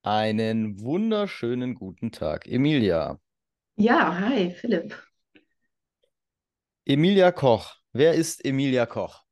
Einen wunderschönen guten Tag, Emilia. Ja, hi, Philipp. Emilia Koch. Wer ist Emilia Koch?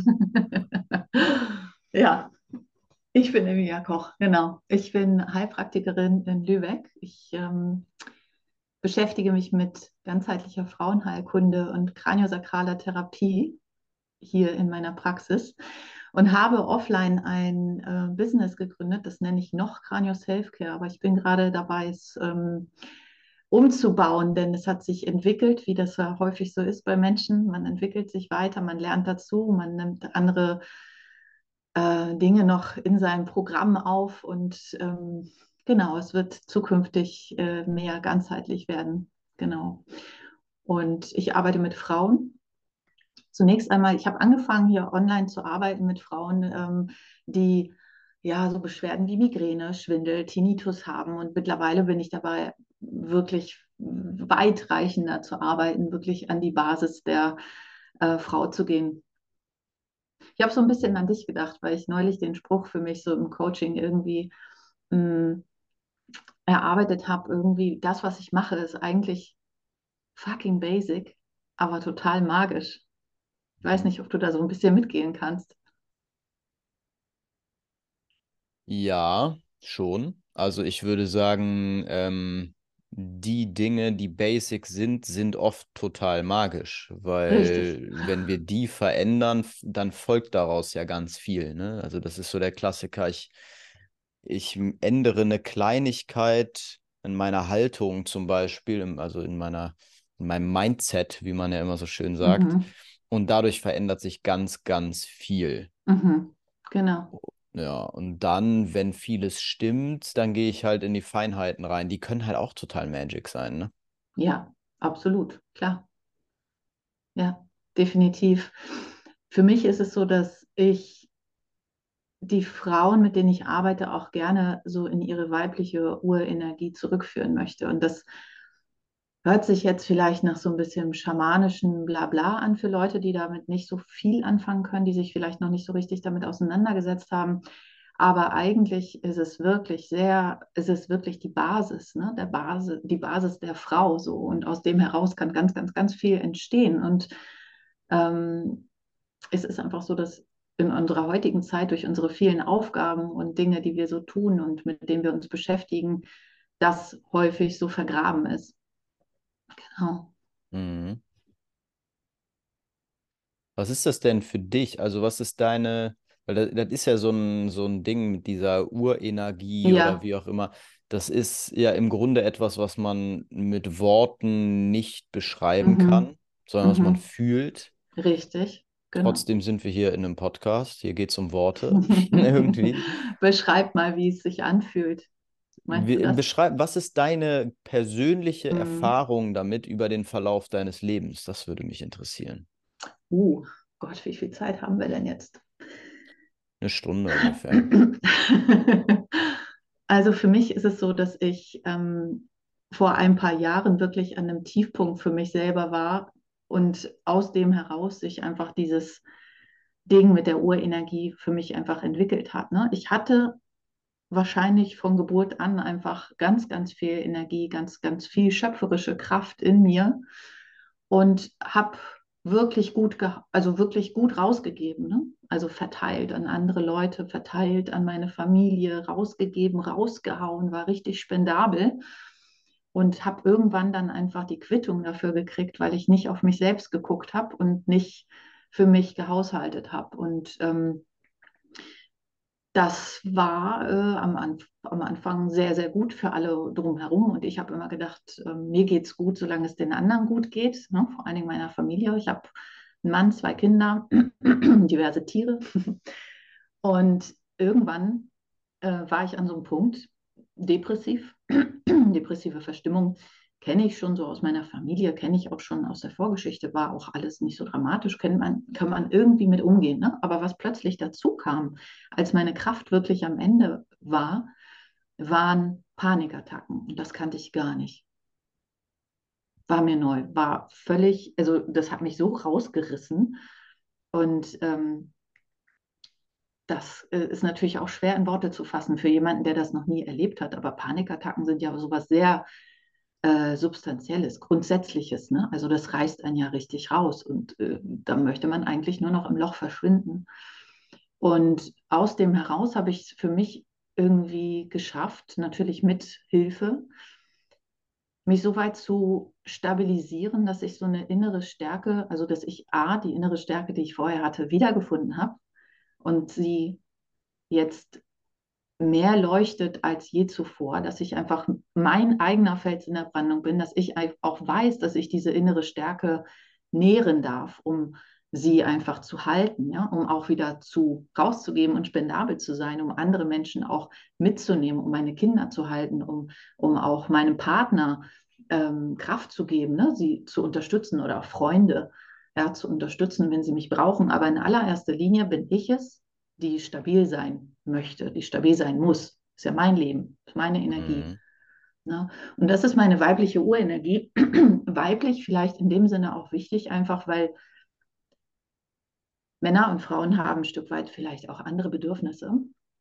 Ja, ich bin Emilia Koch, genau. Ich bin Heilpraktikerin in Lübeck. Ich beschäftige mich mit ganzheitlicher Frauenheilkunde und kraniosakraler Therapie hier in meiner Praxis und habe offline ein Business gegründet, das nenne ich noch Kranio Selfcare, aber ich bin gerade dabei, es umzubauen, denn es hat sich entwickelt, wie das ja häufig so ist bei Menschen. Man entwickelt sich weiter, man lernt dazu, man nimmt andere Dinge noch in sein Programm auf und genau, es wird zukünftig mehr ganzheitlich werden. Genau. Und ich arbeite mit Frauen. Zunächst einmal, ich habe angefangen, hier online zu arbeiten mit Frauen, die ja so Beschwerden wie Migräne, Schwindel, Tinnitus haben. Und mittlerweile bin ich dabei, wirklich weitreichender zu arbeiten, wirklich an die Basis der Frau zu gehen. Ich habe so ein bisschen an dich gedacht, weil ich neulich den Spruch für mich so im Coaching irgendwie mh, erarbeitet habe. Irgendwie, das, was ich mache, ist eigentlich fucking basic, aber total magisch. Ich weiß nicht, ob du da so ein bisschen mitgehen kannst. Ja, schon. Also ich würde sagen, die Dinge, die basic sind, sind oft total magisch, Richtig. weil wenn wir die verändern, dann folgt daraus ja ganz viel, ne? Also das ist so der Klassiker. Ich ändere eine Kleinigkeit in meiner Haltung zum Beispiel, also in meinem Mindset, wie man ja immer so schön sagt. Mhm. Und dadurch verändert sich ganz, ganz viel. Mhm. Genau. Ja, und dann, wenn vieles stimmt, dann gehe ich halt in die Feinheiten rein. Die können halt auch total Magic sein, ne? Ja, absolut. Klar. Ja, definitiv. Für mich ist es so, dass ich die Frauen, mit denen ich arbeite, auch gerne so in ihre weibliche Urenergie zurückführen möchte. Und das hört sich jetzt vielleicht nach so ein bisschen schamanischen Blabla an für Leute, die damit nicht so viel anfangen können, die sich vielleicht noch nicht so richtig damit auseinandergesetzt haben. Aber eigentlich ist es wirklich ist es wirklich die Basis, ne? Die Basis der Frau so. Und aus dem heraus kann ganz, ganz, ganz viel entstehen. Und ähm, es ist einfach so, dass in unserer heutigen Zeit durch unsere vielen Aufgaben und Dinge, die wir so tun und mit denen wir uns beschäftigen, das häufig so vergraben ist. Genau. Mhm. Was ist das denn für dich? Also, was ist deine, weil das ist ja so ein Ding mit dieser Urenergie oder Ja. wie auch immer. Das ist ja im Grunde etwas, was man mit Worten nicht beschreiben Mhm. kann, sondern was man Mhm. fühlt. Richtig, genau. Trotzdem sind wir hier in einem Podcast. Hier geht es um Worte irgendwie. Beschreib mal, wie es sich anfühlt. Meinst du das? Beschreib, was ist deine persönliche Mhm. Erfahrung damit über den Verlauf deines Lebens? Das würde mich interessieren. Uh, Gott, wie viel Zeit haben wir denn jetzt? Eine Stunde ungefähr. Also für mich ist es so, dass ich vor ein paar Jahren wirklich an einem Tiefpunkt für mich selber war und aus dem heraus sich einfach dieses Ding mit der Urenergie für mich einfach entwickelt hat. Ne? Ich hatte wahrscheinlich von Geburt an einfach ganz, ganz viel Energie, ganz, ganz viel schöpferische Kraft in mir und habe also wirklich gut rausgegeben, ne? Also verteilt an andere Leute, verteilt an meine Familie, rausgegeben, rausgehauen, war richtig spendabel und habe irgendwann dann einfach die Quittung dafür gekriegt, weil ich nicht auf mich selbst geguckt habe und nicht für mich gehaushaltet habe. Und das war am Anfang sehr, sehr gut für alle drumherum. Und ich habe immer gedacht, mir geht es gut, solange es den anderen gut geht, ne? Vor allen Dingen meiner Familie. Ich habe einen Mann, zwei Kinder, diverse Tiere. Und irgendwann war ich an so einem Punkt, depressiv, depressive Verstimmung kenne ich schon so aus meiner Familie, kenne ich auch schon aus der Vorgeschichte, war auch alles nicht so dramatisch, kann man irgendwie mit umgehen. Ne? Aber was plötzlich dazu kam, als meine Kraft wirklich am Ende war, waren Panikattacken. Und das kannte ich gar nicht. War mir neu, war völlig, also das hat mich so rausgerissen. Und das ist natürlich auch schwer in Worte zu fassen für jemanden, der das noch nie erlebt hat. Aber Panikattacken sind ja sowas sehr Substanzielles, Grundsätzliches. Ne? Also das reißt einen ja richtig raus und da möchte man eigentlich nur noch im Loch verschwinden. Und aus dem heraus habe ich es für mich irgendwie geschafft, natürlich mit Hilfe, mich so weit zu stabilisieren, dass ich so eine innere Stärke, also dass ich die innere Stärke, die ich vorher hatte, wiedergefunden habe und sie jetzt mehr leuchtet als je zuvor, dass ich einfach mein eigener Fels in der Brandung bin, dass ich auch weiß, dass ich diese innere Stärke nähren darf, um sie einfach zu halten, ja, um auch wieder rauszugeben und spendabel zu sein, um andere Menschen auch mitzunehmen, um meine Kinder zu halten, um auch meinem Partner Kraft zu geben, ne, sie zu unterstützen oder auch Freunde, ja, zu unterstützen, wenn sie mich brauchen. Aber in allererster Linie bin ich es, die stabil sein möchte, die stabil sein muss. Ist ja mein Leben, ist meine Energie. Mhm. Ne? Und das ist meine weibliche Urenergie. Weiblich vielleicht in dem Sinne auch wichtig, einfach weil Männer und Frauen haben ein Stück weit vielleicht auch andere Bedürfnisse.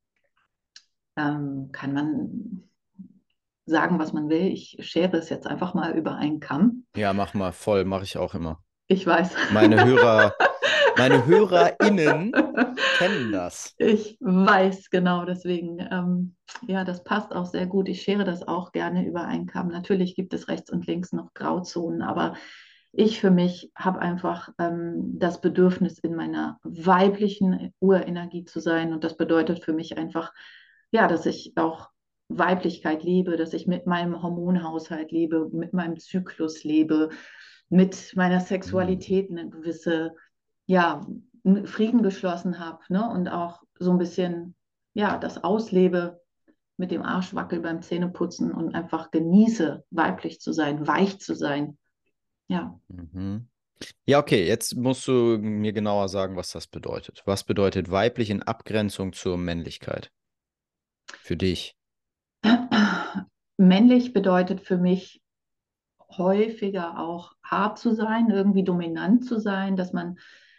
Kann man sagen, was man will. Ich schere es jetzt einfach mal über einen Kamm. Ja, mach mal voll, mache ich auch immer. Ich weiß. Meine Hörer, meine HörerInnen kennen das. Ich weiß, genau, deswegen, ja, das passt auch sehr gut. Ich schere das auch gerne über einen Kamm. Natürlich gibt es rechts und links noch Grauzonen, aber ich für mich habe einfach das Bedürfnis, in meiner weiblichen Urenergie zu sein. Und das bedeutet für mich einfach, ja, dass ich auch Weiblichkeit lebe, dass ich mit meinem Hormonhaushalt lebe, mit meinem Zyklus lebe, mit meiner Mhm. Sexualität eine gewisse, ja, Frieden geschlossen habe, ne? Und auch so ein bisschen, ja, das auslebe mit dem Arschwackel beim Zähneputzen und einfach genieße, weiblich zu sein, weich zu sein. Ja. Mhm. Ja, okay, jetzt musst du mir genauer sagen, was das bedeutet. Was bedeutet weiblich in Abgrenzung zur Männlichkeit für dich? Männlich bedeutet für mich häufiger auch hart zu sein, irgendwie dominant zu sein, dass man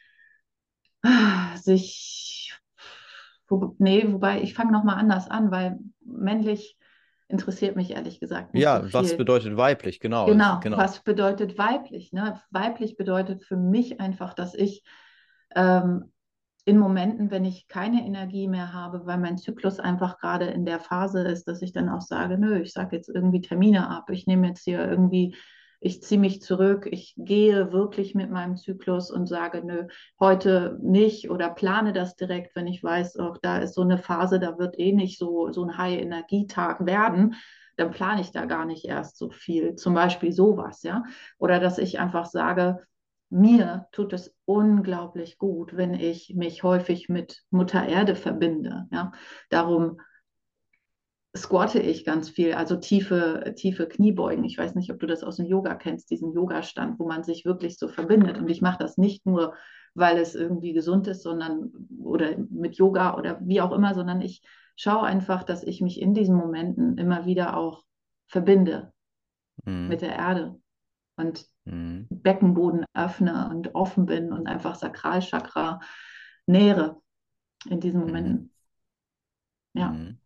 sich, nee, wobei ich fange nochmal anders an, weil männlich interessiert mich ehrlich gesagt nicht so Ja, was viel. bedeutet weiblich? Genau, Genau, genau. was bedeutet weiblich? Ne? Weiblich bedeutet für mich einfach, dass ich ähm, in Momenten, wenn ich keine Energie mehr habe, weil mein Zyklus einfach gerade in der Phase ist, dass ich dann auch sage, nö, ich sage jetzt irgendwie Termine ab, ich nehme jetzt hier irgendwie, ich ziehe mich zurück, ich gehe wirklich mit meinem Zyklus und sage, nö, heute nicht oder plane das direkt, wenn ich weiß, auch da ist so eine Phase, da wird eh nicht so ein High-Energietag werden, dann plane ich da gar nicht erst so viel. Zum Beispiel sowas, ja. Oder dass ich einfach sage, mir tut es unglaublich gut, wenn ich mich häufig mit Mutter Erde verbinde. Ja? Darum squatte ich ganz viel, also tiefe Kniebeugen. Ich weiß nicht, ob du das aus dem Yoga kennst, diesen Yoga-Stand, wo man sich wirklich so verbindet. Und ich mache das nicht nur, weil es irgendwie gesund ist, sondern oder mit Yoga oder wie auch immer, sondern ich schaue einfach, dass ich mich in diesen Momenten immer wieder auch verbinde Mhm. mit der Erde und Mhm. Beckenboden öffne und offen bin und einfach Sakralchakra nähere in diesen Mhm. Momenten. Ja. Mhm.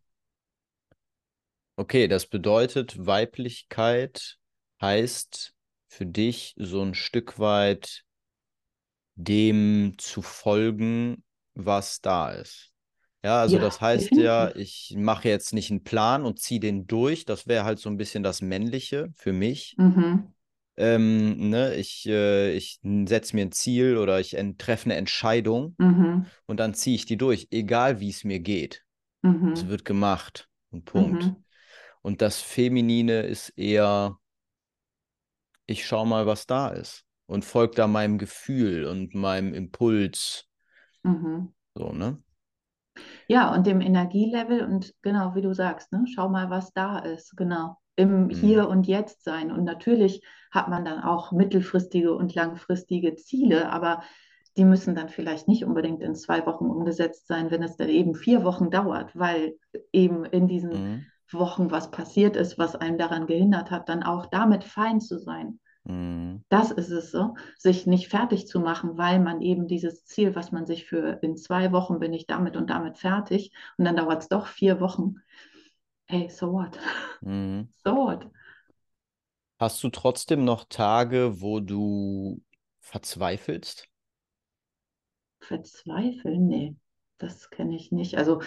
Okay, das bedeutet, Weiblichkeit heißt für dich so ein Stück weit dem zu folgen, was da ist. Ja, also Ja, das heißt ja, definitiv. ich mache jetzt nicht einen Plan und ziehe den durch. Das wäre halt so ein bisschen das Männliche für mich. Mhm. Ne, ich setze mir ein Ziel oder ich treffe eine Entscheidung Mhm. und dann ziehe ich die durch, egal wie es mir geht. Es Mhm. wird gemacht. Und Punkt. Mhm. Und das Feminine ist eher, ich schau mal, was da ist. Und folge da meinem Gefühl und meinem Impuls. Mhm. So, ne? Ja, und dem Energielevel und genau wie du sagst, ne, schau mal, was da ist, genau. Im Mhm. Hier und Jetzt sein. Und natürlich hat man dann auch mittelfristige und langfristige Ziele, aber die müssen dann vielleicht nicht unbedingt in 2 Wochen umgesetzt sein, wenn es dann eben 4 Wochen dauert, weil eben in diesen Mhm. Wochen was passiert ist, was einem daran gehindert hat, dann auch damit fein zu sein. Mhm. Das ist es so, sich nicht fertig zu machen, weil man eben dieses Ziel, was man sich für in 2 Wochen bin ich damit und damit fertig und dann dauert es doch 4 Wochen. Hey, so what? Mhm. So what? Hast du trotzdem noch Tage, wo du verzweifelst? Verzweifeln? Nee, das kenne ich nicht. Also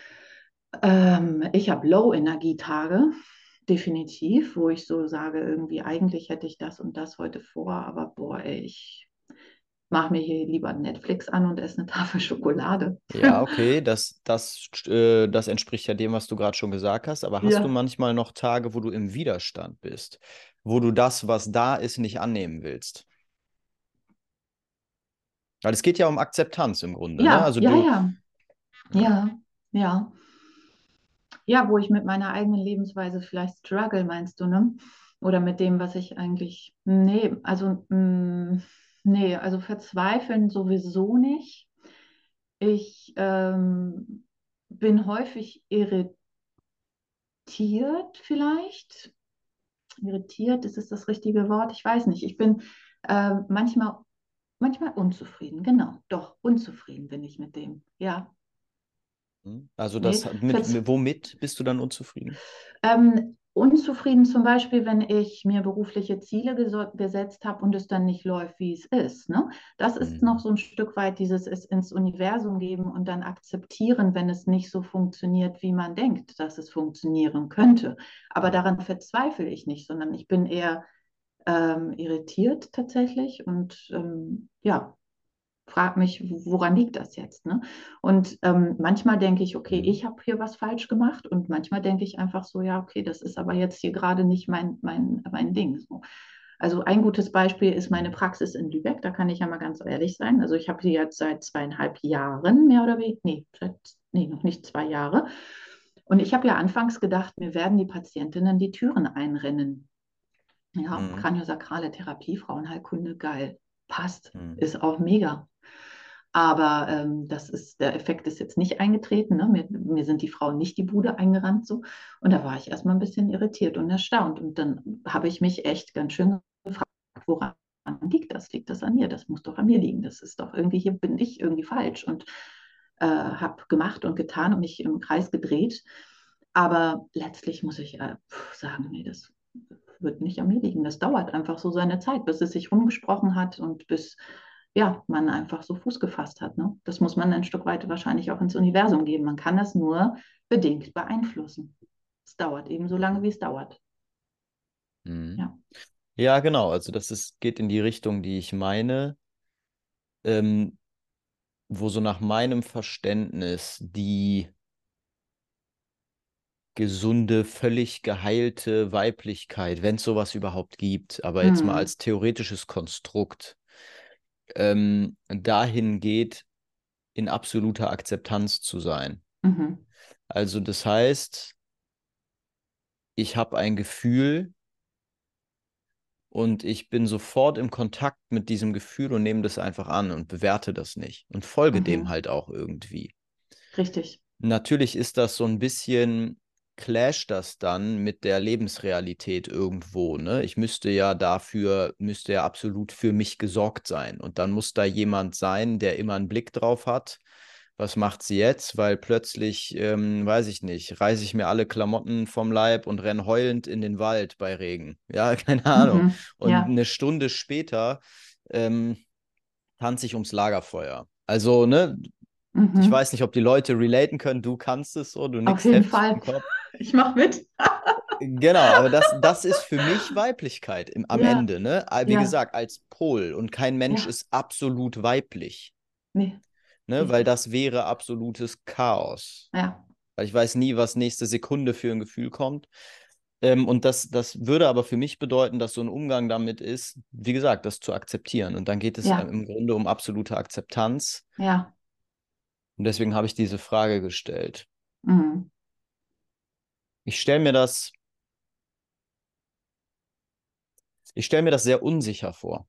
ich habe Low-Energie-Tage, definitiv, wo ich so sage, irgendwie eigentlich hätte ich das und das heute vor, aber boah, ey, ich mache mir hier lieber Netflix an und esse eine Tafel Schokolade. Ja, okay, das entspricht ja dem, was du gerade schon gesagt hast, aber hast du Ja, manchmal noch Tage, wo du im Widerstand bist, wo du das, was da ist, nicht annehmen willst? Weil es geht ja um Akzeptanz im Grunde, ne? ja, Also ja, du, ja, ja. ja, ja. Ja, wo ich mit meiner eigenen Lebensweise vielleicht struggle, meinst du, ne? Oder mit dem, was ich eigentlich, nee, also verzweifeln sowieso nicht. Ich bin häufig irritiert vielleicht. Irritiert, ist es das richtige Wort? Ich weiß nicht. Ich bin manchmal unzufrieden. Genau, doch, unzufrieden bin ich mit dem. Ja, Also nee, womit bist du dann unzufrieden? unzufrieden zum Beispiel, wenn ich mir berufliche Ziele gesetzt habe und es dann nicht läuft, wie es ist. Ne? Das ist noch Mhm. so ein Stück weit dieses es ins Universum geben und dann akzeptieren, wenn es nicht so funktioniert, wie man denkt, dass es funktionieren könnte. Aber daran verzweifle ich nicht, sondern ich bin eher irritiert tatsächlich und ja, frage mich, woran liegt das jetzt? Ne? Und manchmal denke ich, okay, Mhm. ich habe hier was falsch gemacht und manchmal denke ich einfach so, ja, okay, das ist aber jetzt hier gerade nicht mein Ding. So. Also ein gutes Beispiel ist meine Mhm. Praxis in Lübeck, da kann ich ja mal ganz ehrlich sein. Also ich habe die jetzt seit 2,5 Jahren mehr oder weniger, nee, noch nicht 2 Jahre. Und ich habe ja anfangs gedacht, mir werden die Patientinnen die Türen einrennen. Ja, Mhm. kraniosakrale Therapie, Frauenheilkunde, geil, passt, Mhm. ist auch mega. Aber der Effekt ist jetzt nicht eingetreten. Ne? Mir sind die Frauen nicht die Bude eingerannt so. Und da war ich erstmal ein bisschen irritiert und erstaunt. Und dann habe ich mich echt ganz schön gefragt, woran liegt das? Liegt das an mir? Das muss doch an mir liegen. Das ist doch irgendwie, hier bin ich irgendwie falsch. Und habe gemacht und getan und mich im Kreis gedreht. Aber letztlich muss ich sagen, nee, das wird nicht an mir liegen. Das dauert einfach so seine Zeit, bis es sich rumgesprochen hat und bis ja, man einfach so Fuß gefasst hat. Ne? Das muss man ein Stück weit wahrscheinlich auch ins Universum geben. Man kann das nur bedingt beeinflussen. Es dauert eben so lange, Mhm. wie es dauert. Mhm. Ja. Ja, genau. Also geht in die Richtung, die ich meine, ähm, wo so nach meinem Verständnis die gesunde, völlig geheilte Weiblichkeit, wenn es sowas überhaupt gibt, aber jetzt mal Mhm. als theoretisches Konstrukt, dahin geht, in absoluter Akzeptanz zu sein. Mhm. Also das heißt, ich habe ein Gefühl und ich bin sofort im Kontakt mit diesem Gefühl und nehme das einfach an und bewerte das nicht und folge dem Mhm. halt auch irgendwie. Richtig. Natürlich ist das so ein bisschen, clasht das dann mit der Lebensrealität irgendwo, ne? Müsste ja absolut für mich gesorgt sein. Und dann muss da jemand sein, der immer einen Blick drauf hat. Was macht sie jetzt? Weil plötzlich, weiß ich nicht, reiße ich mir alle Klamotten vom Leib und renn heulend in den Wald bei Regen. Ja, keine Ahnung. Mhm. Und Ja. eine Stunde später ähm, tanze ich ums Lagerfeuer. Also, ne, ich Mhm. weiß nicht, ob die Leute relaten können. Du kannst es so, du Auf nickst jeden heftig im Fall. Kopf. Ich mache mit. Genau, aber das ist für mich Weiblichkeit am Ja, Ende, ne? Wie ja, gesagt, als Pol und kein Mensch ja. ist absolut weiblich, Nee, ne? Weil richtig. das wäre absolutes Chaos. Ja, Weil ich weiß nie, was nächste Sekunde für ein Gefühl kommt. Und das würde aber für mich bedeuten, dass so ein Umgang damit ist, wie gesagt, das zu akzeptieren. Und dann geht es ja, im Grunde um absolute Akzeptanz. ja. Und deswegen habe ich diese Frage gestellt. Mhm. Ich stelle mir das Ich stelle mir das sehr unsicher vor.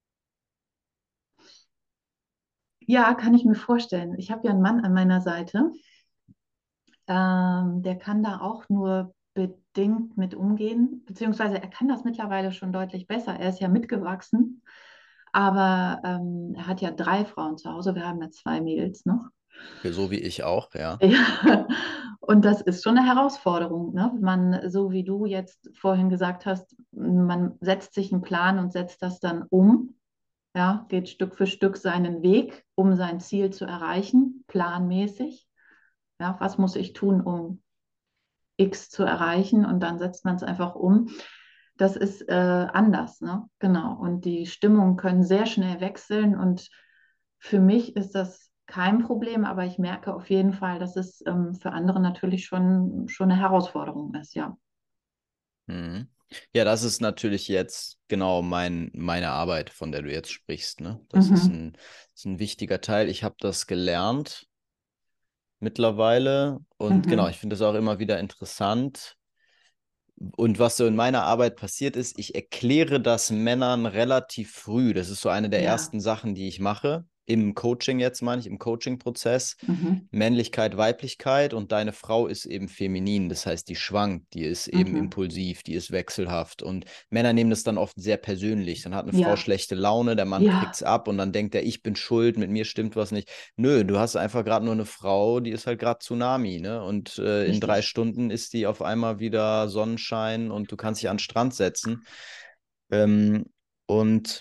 Ja, kann ich mir vorstellen. Ich habe ja einen Mann an meiner Seite, der kann da auch nur bedingt mit umgehen, beziehungsweise er kann das mittlerweile schon deutlich besser. Er ist ja mitgewachsen, aber er hat ja 3 Frauen zu Hause. Wir haben ja 2 Mädels noch. Ja, so wie ich auch, ja. Ja, und das ist schon eine Herausforderung, ne? Man, so wie du jetzt vorhin gesagt hast, man setzt sich einen Plan und setzt das dann um, ja, geht Stück für Stück seinen Weg, um sein Ziel zu erreichen, planmäßig. Ja, was muss ich tun, um X zu erreichen? Und dann setzt man es einfach um. Das ist anders, ne? Genau. Und die Stimmungen können sehr schnell wechseln. Und für mich ist das kein Problem, aber ich merke auf jeden Fall, dass es für andere natürlich schon eine Herausforderung ist, ja. Mhm. Ja, das ist natürlich jetzt genau meine Arbeit, von der du jetzt sprichst, ne? Mhm. Ist ein wichtiger Teil. Ich habe das gelernt mittlerweile und genau, Mhm. ich finde das auch immer wieder interessant. Und was so in meiner Arbeit passiert ist, ich erkläre das Männern relativ früh. Das ist so eine der Ja. ersten Sachen, die ich mache. Im Coaching jetzt meine ich, im Coaching-Prozess. Mhm. Männlichkeit, Weiblichkeit und deine Frau ist eben feminin. Das heißt, die schwankt, die ist eben Mhm. impulsiv, die ist wechselhaft. Und Männer nehmen das dann oft sehr persönlich. Dann hat eine Frau Ja. schlechte Laune, der Mann Ja. kriegt's ab und dann denkt er, ich bin schuld, mit mir stimmt was nicht. Nö, du hast einfach gerade nur eine Frau, die ist halt gerade Tsunami, ne? Und in 3 Stunden ist die auf einmal wieder Sonnenschein und du kannst dich an den Strand setzen. Ähm, und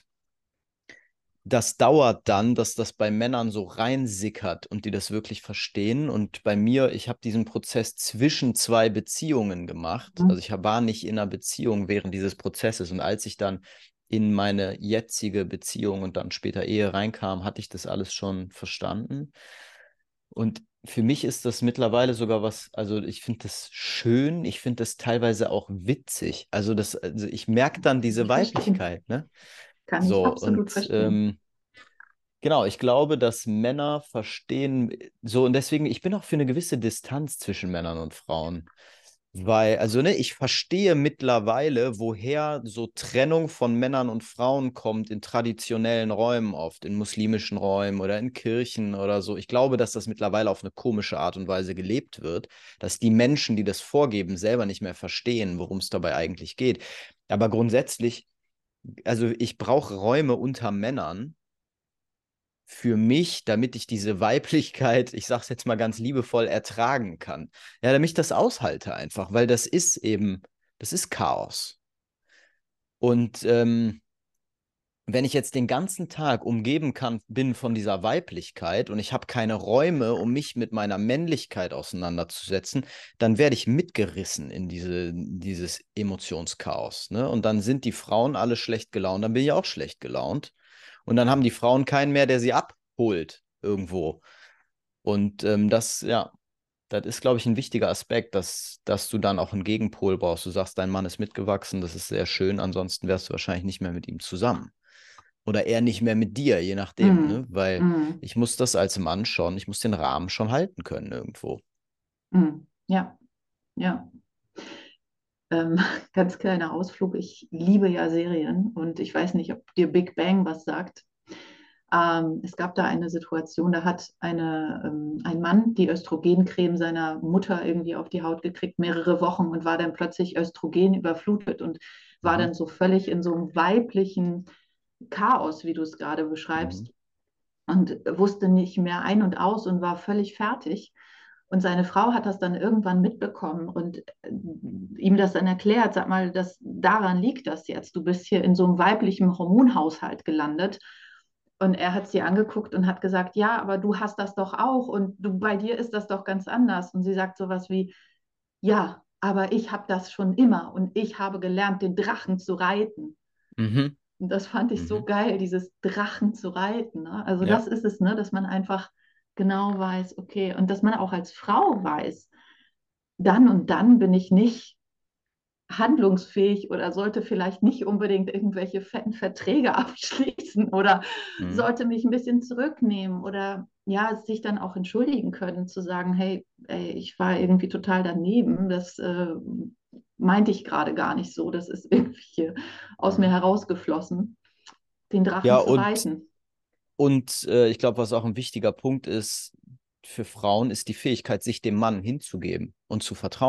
das dauert dann, dass das bei Männern so reinsickert und die das wirklich verstehen. Und bei mir, ich habe diesen Prozess zwischen 2 Beziehungen gemacht. Mhm. Also ich war nicht in einer Beziehung während dieses Prozesses. Und als ich dann in meine jetzige Beziehung und dann später Ehe reinkam, hatte ich das alles schon verstanden. Und für mich ist das mittlerweile sogar was, also ich finde das schön, ich finde das teilweise auch witzig. Also ich merke dann Kann diese ich verstehen. Weiblichkeit, ne? Kann ich So, absolut und verstehen. genau, ich glaube, dass Männer verstehen, so und deswegen, ich bin auch für eine gewisse Distanz zwischen Männern und Frauen. Weil, also, ne, ich verstehe mittlerweile, woher so Trennung von Männern und Frauen kommt in traditionellen Räumen oft, in muslimischen Räumen oder in Kirchen oder so. Ich glaube, dass das mittlerweile auf eine komische Art und Weise gelebt wird, dass die Menschen, die das vorgeben, selber nicht mehr verstehen, worum es dabei eigentlich geht. Aber grundsätzlich, also ich brauche Räume unter Männern für mich, damit ich diese Weiblichkeit, ich sage es jetzt mal ganz liebevoll, ertragen kann. Ja, damit ich das aushalte einfach, weil das ist Chaos. Und wenn ich jetzt den ganzen Tag umgeben bin von dieser Weiblichkeit und ich habe keine Räume, um mich mit meiner Männlichkeit auseinanderzusetzen, dann werde ich mitgerissen in dieses Emotionschaos. Ne? Und dann sind die Frauen alle schlecht gelaunt, dann bin ich auch schlecht gelaunt. Und dann haben die Frauen keinen mehr, der sie abholt irgendwo. Und ja, das ist, glaube ich, ein wichtiger Aspekt, dass du dann auch einen Gegenpol brauchst. Du sagst, dein Mann ist mitgewachsen, das ist sehr schön, ansonsten wärst du wahrscheinlich nicht mehr mit ihm zusammen. Oder er nicht mehr mit dir, je nachdem, ne? Mhm. Weil Mhm. ich muss das als Mann schon, ich muss den Rahmen schon halten können irgendwo. Mhm. Ja, ja. Ähm, ganz kleiner Ausflug. Ich liebe ja Serien und ich weiß nicht, ob dir Big Bang was sagt. Es gab da eine Situation, da hat ein Mann die Östrogencreme seiner Mutter irgendwie auf die Haut gekriegt, mehrere Wochen und war dann plötzlich Östrogen überflutet und war Mhm. dann so völlig in so einem weiblichen Chaos, wie du es gerade Mhm. beschreibst, und wusste nicht mehr ein und aus und war völlig fertig. Und seine Frau hat das dann irgendwann mitbekommen und ihm das dann erklärt, sag mal, daran liegt das jetzt. Du bist hier in so einem weiblichen Hormonhaushalt gelandet. Und er hat sie angeguckt und hat gesagt, ja, aber du hast das doch auch und bei dir ist das doch ganz anders. Und sie sagt sowas wie, ja, aber ich habe das schon immer und ich habe gelernt, den Drachen zu reiten. Mhm. Und das fand ich so Mhm. geil, dieses Drachen zu reiten. Ne? Also das Ja. ist es, ne? Dass man einfach genau weiß, okay, und dass man auch als Frau weiß, dann und dann bin ich nicht handlungsfähig oder sollte vielleicht nicht unbedingt irgendwelche fetten Verträge abschließen oder Mhm. sollte mich ein bisschen zurücknehmen oder ja, sich dann auch entschuldigen können, zu sagen, hey, ey, ich war irgendwie total daneben, das meinte ich gerade gar nicht so, das ist irgendwie hier aus mir Mhm. herausgeflossen, den Drachen Ja, zu reiten. und ich glaube, was auch ein wichtiger Punkt ist für Frauen, ist die Fähigkeit, sich dem Mann hinzugeben und zu vertrauen.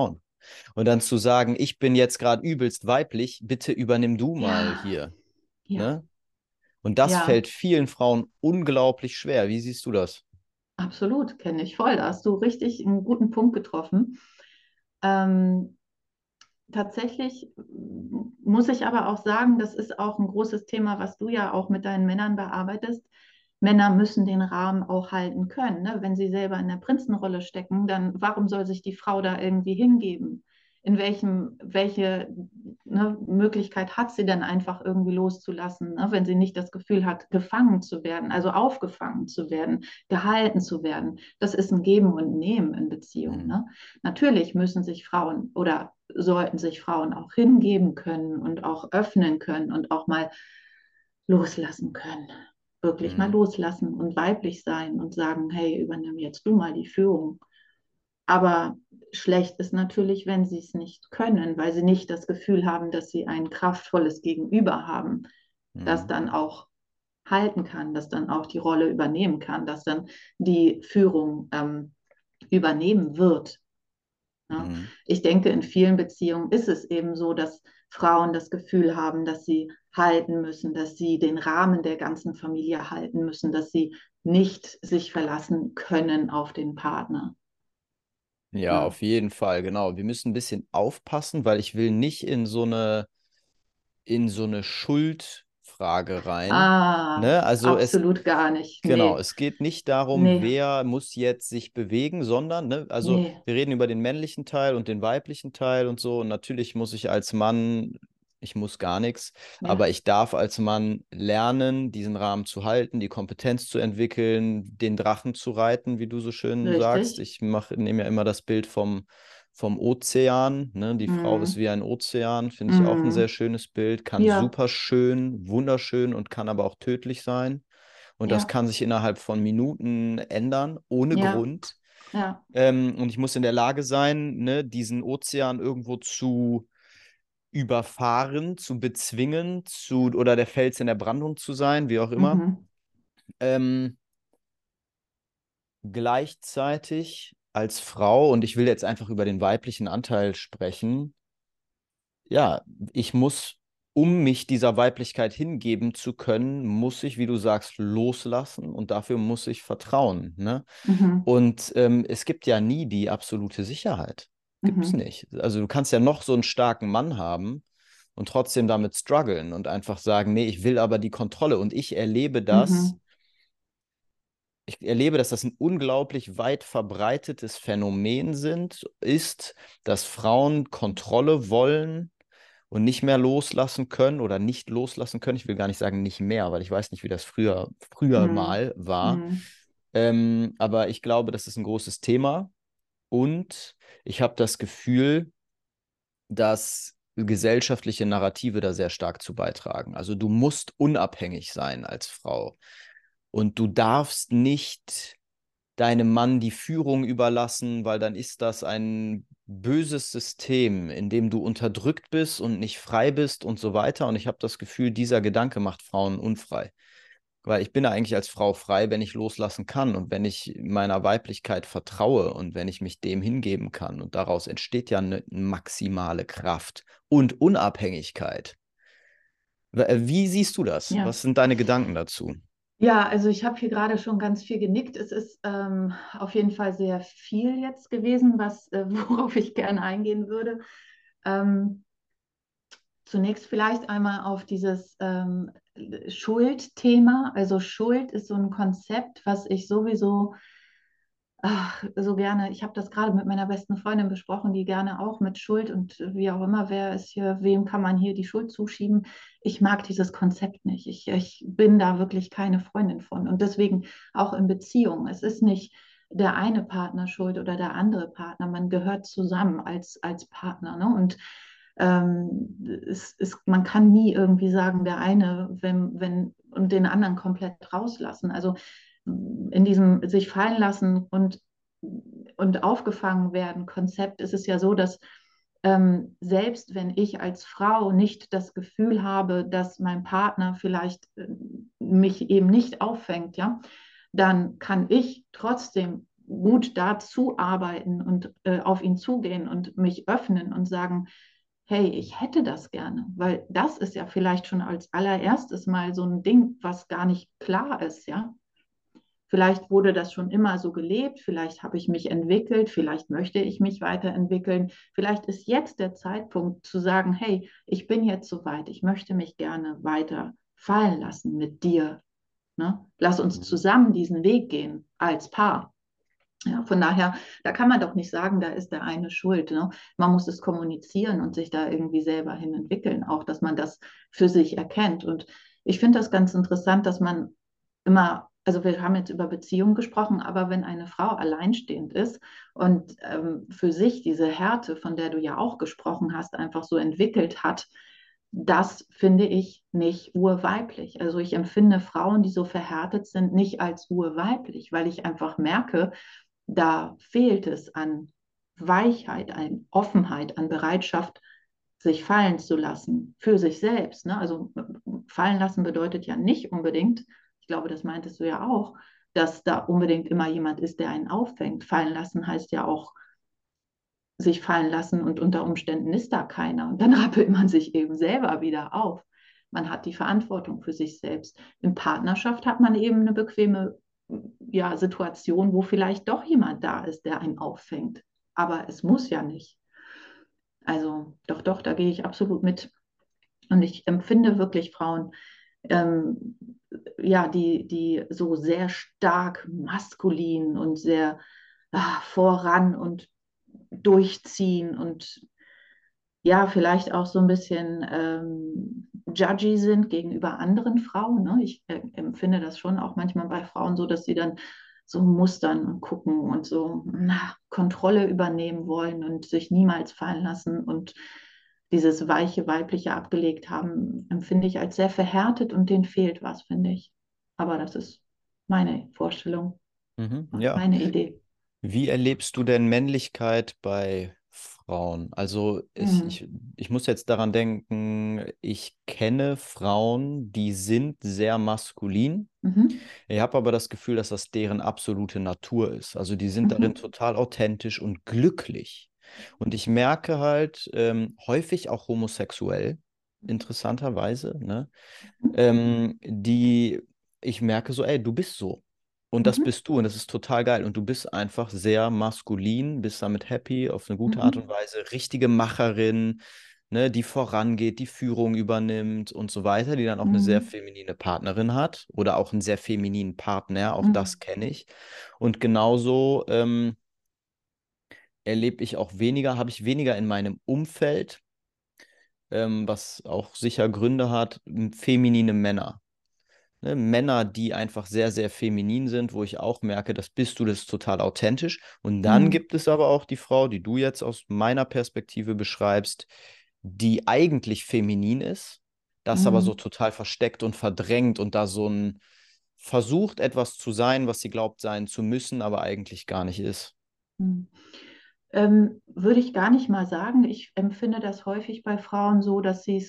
Und dann zu sagen, ich bin jetzt gerade übelst weiblich, bitte übernimm du mal Ja, hier, ja, ne? Und das ja, fällt vielen Frauen unglaublich schwer. Wie siehst du das? absolut, kenne ich voll. Da hast du richtig einen guten Punkt getroffen. Ähm, Tatsächlich muss ich aber auch sagen, das ist auch ein großes Thema, was du ja auch mit deinen Männern bearbeitest. Männer müssen den Rahmen auch halten können. Ne? Wenn sie selber in der Prinzenrolle stecken, dann warum soll sich die Frau da irgendwie hingeben? Welche Möglichkeit hat sie denn einfach irgendwie loszulassen, ne? Wenn sie nicht das Gefühl hat, gefangen zu werden, also aufgefangen zu werden, gehalten zu werden? Das ist ein Geben und Nehmen in Beziehungen. Mhm. Ne? Natürlich müssen sich Frauen oder sollten sich Frauen auch hingeben können und auch öffnen können und auch mal loslassen können. Wirklich mal Mhm. loslassen und weiblich sein und sagen, hey, übernimm jetzt du mal die Führung. Aber schlecht ist natürlich, wenn sie es nicht können, weil sie nicht das Gefühl haben, dass sie ein kraftvolles Gegenüber haben, das Mhm. dann auch halten kann, das dann auch die Rolle übernehmen kann, das dann die Führung übernehmen wird. Ja. Mhm. Ich denke, in vielen Beziehungen ist es eben so, dass Frauen das Gefühl haben, dass sie halten müssen, dass sie den Rahmen der ganzen Familie halten müssen, dass sie nicht sich verlassen können auf den Partner. Ja, Ja. auf jeden Fall, genau. Wir müssen ein bisschen aufpassen, weil ich will nicht in so eine Schuldfrage rein. Ah, Ne? Also absolut gar nicht. genau, Nee, es geht nicht darum, nee, wer muss jetzt sich bewegen, sondern, ne, also nee, wir reden über den männlichen Teil und den weiblichen Teil und so. Und natürlich muss ich als Mann, ich muss gar nichts, aber ja, ich darf als Mann lernen, diesen Rahmen zu halten, die Kompetenz zu entwickeln, den Drachen zu reiten, wie du so schön sagst. richtig. Nehme ja immer das Bild vom Ozean. Ne? Die Frau ist Mm, wie ein Ozean, finde ich auch ein sehr mm, schönes Bild, kann ja, super schön, wunderschön und kann aber auch tödlich sein. Und das ja, kann sich innerhalb von Minuten ändern, ohne ja, Grund. ja. Und ich muss in der Lage sein, ne, diesen Ozean irgendwo zu überfahren, zu bezwingen, oder der Fels in der Brandung zu sein, wie auch immer. Mhm, Ähm, Gleichzeitig als Frau, und ich will jetzt einfach über den weiblichen Anteil sprechen, ja, ich muss, um mich dieser Weiblichkeit hingeben zu können, muss ich, wie du sagst, loslassen und dafür muss ich vertrauen, ne? mhm, Und es gibt ja nie die absolute Sicherheit. Gibt's mhm, nicht. Also du kannst ja noch so einen starken Mann haben und trotzdem damit strugglen und einfach sagen, nee, ich will aber die Kontrolle. Und mhm, ich erlebe, dass das ein unglaublich weit verbreitetes Phänomen ist, dass Frauen Kontrolle wollen und nicht mehr loslassen können oder nicht loslassen können. Ich will gar nicht sagen nicht mehr, weil ich weiß nicht, wie das früher mhm, mal war. mhm. Aber ich glaube, das ist ein großes Thema und ich habe das Gefühl, dass gesellschaftliche Narrative da sehr stark zu beitragen. Also du musst unabhängig sein als Frau und du darfst nicht deinem Mann die Führung überlassen, weil dann ist das ein böses System, in dem du unterdrückt bist und nicht frei bist und so weiter. Und ich habe das Gefühl, dieser Gedanke macht Frauen unfrei. Weil ich bin ja eigentlich als Frau frei, wenn ich loslassen kann und wenn ich meiner Weiblichkeit vertraue und wenn ich mich dem hingeben kann. Und daraus entsteht ja eine maximale Kraft und Unabhängigkeit. Wie siehst du das? Ja. Was sind deine Gedanken dazu? Ja, also ich habe hier gerade schon ganz viel genickt. Es ist auf jeden Fall sehr viel jetzt gewesen, worauf ich gerne eingehen würde. Ähm, Zunächst vielleicht einmal auf dieses Schuldthema. Also Schuld ist so ein Konzept, was ich sowieso so gerne, ich habe das gerade mit meiner besten Freundin besprochen, die gerne auch mit Schuld und wie auch immer, wer ist hier, wem kann man hier die Schuld zuschieben? Ich mag dieses Konzept nicht. Ich bin da wirklich keine Freundin von. Und deswegen auch in Beziehungen. Es ist nicht der eine Partner schuld oder der andere Partner. Man gehört zusammen als Partner. Ne? Und man kann nie irgendwie sagen, der eine, und den anderen komplett rauslassen. Also in diesem sich fallen lassen und aufgefangen werden Konzept ist es ja so, dass selbst wenn ich als Frau nicht das Gefühl habe, dass mein Partner vielleicht mich eben nicht auffängt, ja, dann kann ich trotzdem gut dazu arbeiten und auf ihn zugehen und mich öffnen und sagen, hey, ich hätte das gerne, weil das ist ja vielleicht schon als allererstes mal so ein Ding, was gar nicht klar ist, ja. Vielleicht wurde das schon immer so gelebt, vielleicht habe ich mich entwickelt, vielleicht möchte ich mich weiterentwickeln, vielleicht ist jetzt der Zeitpunkt zu sagen, hey, ich bin jetzt soweit, ich möchte mich gerne weiter fallen lassen mit dir. Ne? Lass uns Mhm. zusammen diesen Weg gehen als Paar. Ja, von daher, da kann man doch nicht sagen, da ist der eine schuld. Ne? Man muss es kommunizieren und sich da irgendwie selber hin entwickeln, auch dass man das für sich erkennt. Und ich finde das ganz interessant, dass man immer, also wir haben jetzt über Beziehungen gesprochen, aber wenn eine Frau alleinstehend ist und für sich diese Härte, von der du ja auch gesprochen hast, einfach so entwickelt hat, das finde ich nicht urweiblich. Also ich empfinde Frauen, die so verhärtet sind, nicht als urweiblich, weil ich einfach merke, da fehlt es an Weichheit, an Offenheit, an Bereitschaft, sich fallen zu lassen für sich selbst. Ne? Also fallen lassen bedeutet ja nicht unbedingt, ich glaube, das meintest du ja auch, dass da unbedingt immer jemand ist, der einen auffängt. Fallen lassen heißt ja auch sich fallen lassen und unter Umständen ist da keiner. Und dann rappelt man sich eben selber wieder auf. Man hat die Verantwortung für sich selbst. In Partnerschaft hat man eben eine bequeme, ja, Situation, wo vielleicht doch jemand da ist, der einen auffängt. Aber es muss ja nicht. Also doch, doch, da gehe ich absolut mit. Und ich empfinde wirklich Frauen, ähm, ja, die so sehr stark maskulin und sehr voran und durchziehen und ja, vielleicht auch so ein bisschen judgy sind gegenüber anderen Frauen. Ne? Ich empfinde das schon auch manchmal bei Frauen so, dass sie dann so mustern und gucken und so Kontrolle übernehmen wollen und sich niemals fallen lassen und dieses weiche Weibliche abgelegt haben, empfinde ich als sehr verhärtet und denen fehlt was, finde ich. Aber das ist meine Vorstellung, Mhm. Ja. meine Idee. Wie erlebst du denn Männlichkeit bei Frauen? Also Mhm. ich muss jetzt daran denken, ich kenne Frauen, die sind sehr maskulin. Mhm. Ich habe aber das Gefühl, dass das deren absolute Natur ist. Also die sind darin Mhm. total authentisch und glücklich. Und ich merke halt häufig auch homosexuell, interessanterweise, ne? Die ich merke so, ey, du bist so. Und das Mhm. bist du und das ist total geil. Und du bist einfach sehr maskulin, bist damit happy, auf eine gute Art und Mhm. Weise, richtige Macherin, ne, die vorangeht, die Führung übernimmt und so weiter, die dann auch eine sehr Mhm. feminine Partnerin hat oder auch einen sehr femininen Partner, auch Mhm. das kenne ich. Und genauso erlebe ich auch weniger, habe ich weniger in meinem Umfeld, was auch sicher Gründe hat, feminine Männer. Ne, Männer, die einfach sehr, sehr feminin sind, wo ich auch merke, das bist du, das ist total authentisch. Und dann Mhm. gibt es aber auch die Frau, die du jetzt aus meiner Perspektive beschreibst, die eigentlich feminin ist, das aber so Mhm. total versteckt und verdrängt und da so ein versucht, etwas zu sein, was sie glaubt sein zu müssen, aber eigentlich gar nicht ist. Mhm. Würde ich gar nicht mal sagen. Ich empfinde das häufig bei Frauen so,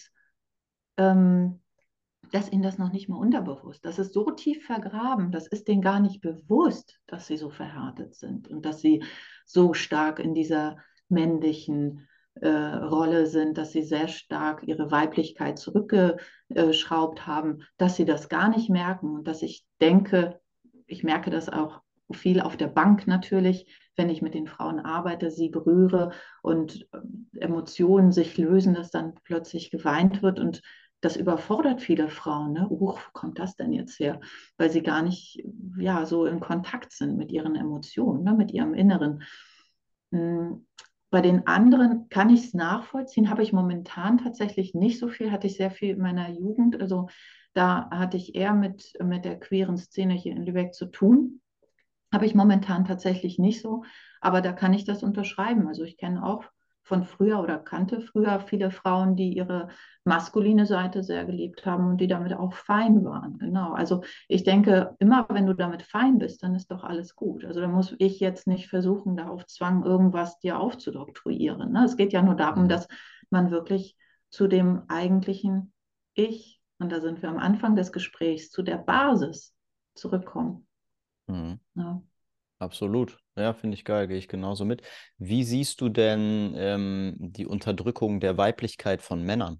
ähm, dass ihnen das noch nicht mal unterbewusst. Das ist so tief vergraben, das ist denen gar nicht bewusst, dass sie so verhärtet sind und dass sie so stark in dieser männlichen Rolle sind, dass sie sehr stark ihre Weiblichkeit zurückgeschraubt haben, dass sie das gar nicht merken und dass ich denke, ich merke das auch viel auf der Bank natürlich, wenn ich mit den Frauen arbeite, sie berühre und Emotionen sich lösen, dass dann plötzlich geweint wird und das überfordert viele Frauen. Ne? Wo kommt das denn jetzt her? Weil sie gar nicht ja, so in Kontakt sind mit ihren Emotionen, ne? Mit ihrem Inneren. Hm, bei den anderen kann ich es nachvollziehen, habe ich momentan tatsächlich nicht so viel, hatte ich sehr viel in meiner Jugend. Also da hatte ich eher mit der queeren Szene hier in Lübeck zu tun. Habe ich momentan tatsächlich nicht so, aber da kann ich das unterschreiben. Also ich kenne auch von früher oder kannte früher viele Frauen, die ihre maskuline Seite sehr gelebt haben und die damit auch fein waren. Genau. Also ich denke, immer wenn du damit fein bist, dann ist doch alles gut. Also da muss ich jetzt nicht versuchen, da auf Zwang irgendwas dir aufzudoktroyieren. Ne? Es geht ja nur darum, Mhm. dass man wirklich zu dem eigentlichen Ich, und da sind wir am Anfang des Gesprächs, zu der Basis zurückkommt. Mhm. Ja. Absolut. Ja, finde ich geil, gehe ich genauso mit. Wie siehst du denn die Unterdrückung der Weiblichkeit von Männern?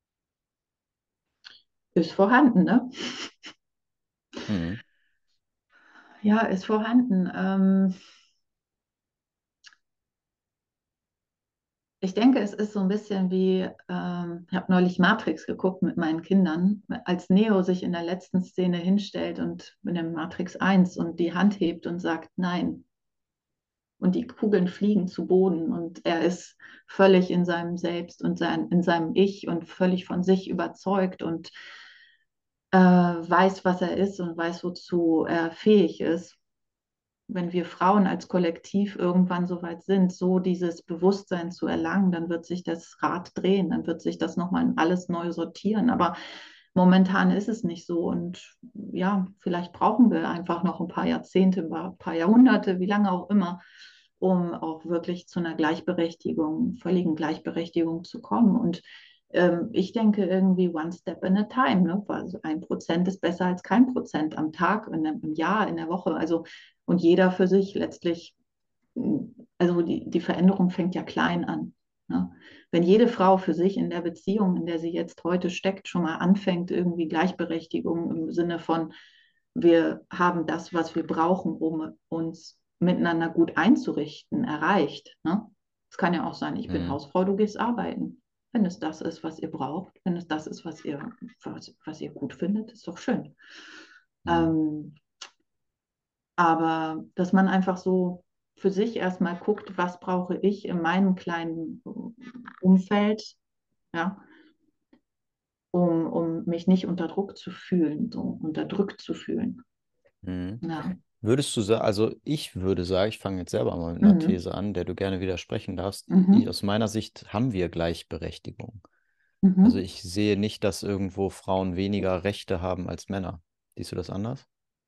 Ist vorhanden, ne? Mhm. Ja, ist vorhanden. Ich denke, es ist so ein bisschen wie, ich habe neulich Matrix geguckt mit meinen Kindern, als Neo sich in der letzten Szene hinstellt und in dem Matrix 1 und die Hand hebt und sagt Nein. Und die Kugeln fliegen zu Boden und er ist völlig in seinem Selbst und in seinem Ich und völlig von sich überzeugt und weiß, was er ist und weiß, wozu er fähig ist. Wenn wir Frauen als Kollektiv irgendwann so weit sind, so dieses Bewusstsein zu erlangen, dann wird sich das Rad drehen, dann wird sich das nochmal alles neu sortieren. Aber momentan ist es nicht so. Und ja, vielleicht brauchen wir einfach noch ein paar Jahrzehnte, ein paar Jahrhunderte, wie lange auch immer, um auch wirklich zu einer Gleichberechtigung, völligen Gleichberechtigung zu kommen. Und ich denke irgendwie one step at a time. Ne? Also 1% ist besser als kein Prozent am Tag, im Jahr, in der Woche. Also und jeder für sich letztlich, also die Veränderung fängt ja klein an. Ne? Wenn jede Frau für sich in der Beziehung, in der sie jetzt heute steckt, schon mal anfängt, irgendwie Gleichberechtigung im Sinne von, wir haben das, was wir brauchen, um uns miteinander gut einzurichten, erreicht. Ne? Es kann ja auch sein, ich bin Mhm. Hausfrau, du gehst arbeiten. Wenn es das ist, was ihr braucht, wenn es das ist, was ihr gut findet, ist doch schön. Mhm. Ähm, aber dass man einfach so für sich erstmal guckt, was brauche ich in meinem kleinen Umfeld, ja, um mich nicht unter Druck zu fühlen, so unterdrückt zu fühlen. Mhm. Ja. Würdest du sagen, also ich würde sagen, ich fange jetzt selber mal mit einer Mhm. These an, der du gerne widersprechen darfst. Mhm. Aus meiner Sicht haben wir Gleichberechtigung. Also Mhm. ich sehe nicht, dass irgendwo Frauen weniger Rechte haben als Männer. Siehst du das anders?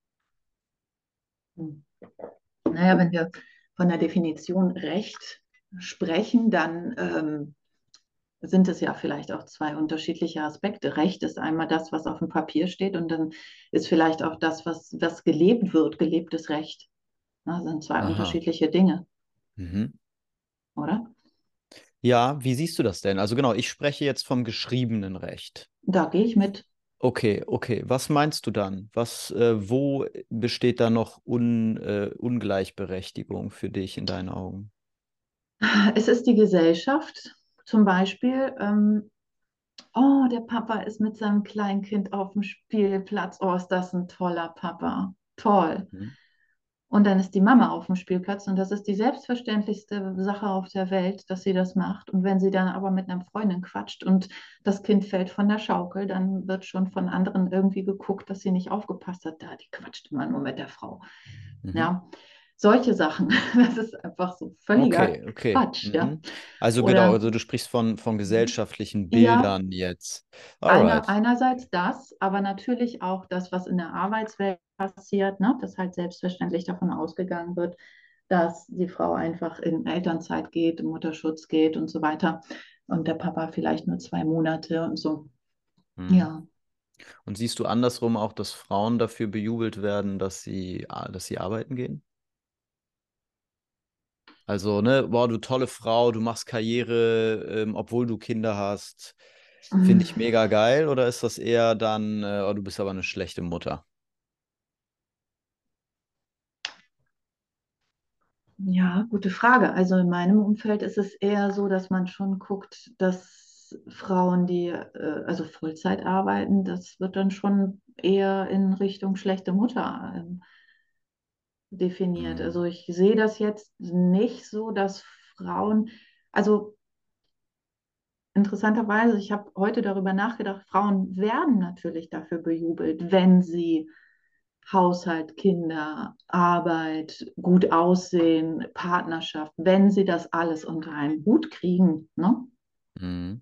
Mhm. Naja, wenn wir von der Definition Recht sprechen, dann sind es ja vielleicht auch zwei unterschiedliche Aspekte. Recht ist einmal das, was auf dem Papier steht, und dann ist vielleicht auch das, was gelebt wird, gelebtes Recht. Das sind zwei Aha. unterschiedliche Dinge, Mhm. oder? Ja, wie siehst du das denn? Also genau, ich spreche jetzt vom geschriebenen Recht. Da gehe ich mit. Okay, okay. Was meinst du dann? Wo besteht da noch Ungleichberechtigung für dich in deinen Augen? Es ist die Gesellschaft, zum Beispiel. Oh, der Papa ist mit seinem Kleinkind auf dem Spielplatz. Oh, ist das ein toller Papa. Toll. Mhm. Und dann ist die Mama auf dem Spielplatz und das ist die selbstverständlichste Sache auf der Welt, dass sie das macht. Und wenn sie dann aber mit einer Freundin quatscht und das Kind fällt von der Schaukel, dann wird schon von anderen irgendwie geguckt, dass sie nicht aufgepasst hat. Da, die quatscht immer nur mit der Frau. Mhm. Ja, solche Sachen. Das ist einfach so völliger Okay, okay. Quatsch, ja. Mhm. Also genau, Oder also du sprichst von gesellschaftlichen ja, Bildern jetzt. Alright. einerseits das, aber natürlich auch das, was in der Arbeitswelt passiert, ne? Dass halt selbstverständlich davon ausgegangen wird, dass die Frau einfach in Elternzeit geht, in Mutterschutz geht und so weiter und der Papa vielleicht nur 2 Monate und so. Mhm. Ja. Und siehst du andersrum auch, dass Frauen dafür bejubelt werden, dass sie arbeiten gehen? Also, ne, boah, du tolle Frau, du machst Karriere, obwohl du Kinder hast. Finde ich mega geil. Oder ist das eher dann, oh, du bist aber eine schlechte Mutter? Ja, gute Frage. Also in meinem Umfeld ist es eher so, dass man schon guckt, dass Frauen, die also Vollzeit arbeiten, das wird dann schon eher in Richtung schlechte Mutter definiert. Mhm. Also ich sehe das jetzt nicht so, dass Frauen, also interessanterweise, ich habe heute darüber nachgedacht, Frauen werden natürlich dafür bejubelt, wenn sie Haushalt, Kinder, Arbeit, gut aussehen, Partnerschaft, wenn sie das alles unter einen Hut kriegen. Ne? Mhm.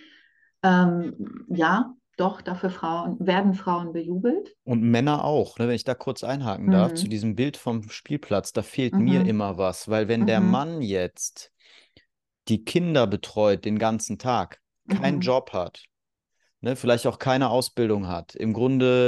Ja, doch, dafür werden Frauen bejubelt. Und Männer auch, ne, wenn ich da kurz einhaken darf, zu Mhm. diesem Bild vom Spielplatz, da fehlt mir Mhm. immer was, weil wenn der Mhm. Mann jetzt die Kinder betreut den ganzen Tag, keinen Mhm. Job hat, ne, vielleicht auch keine Ausbildung hat, im Grunde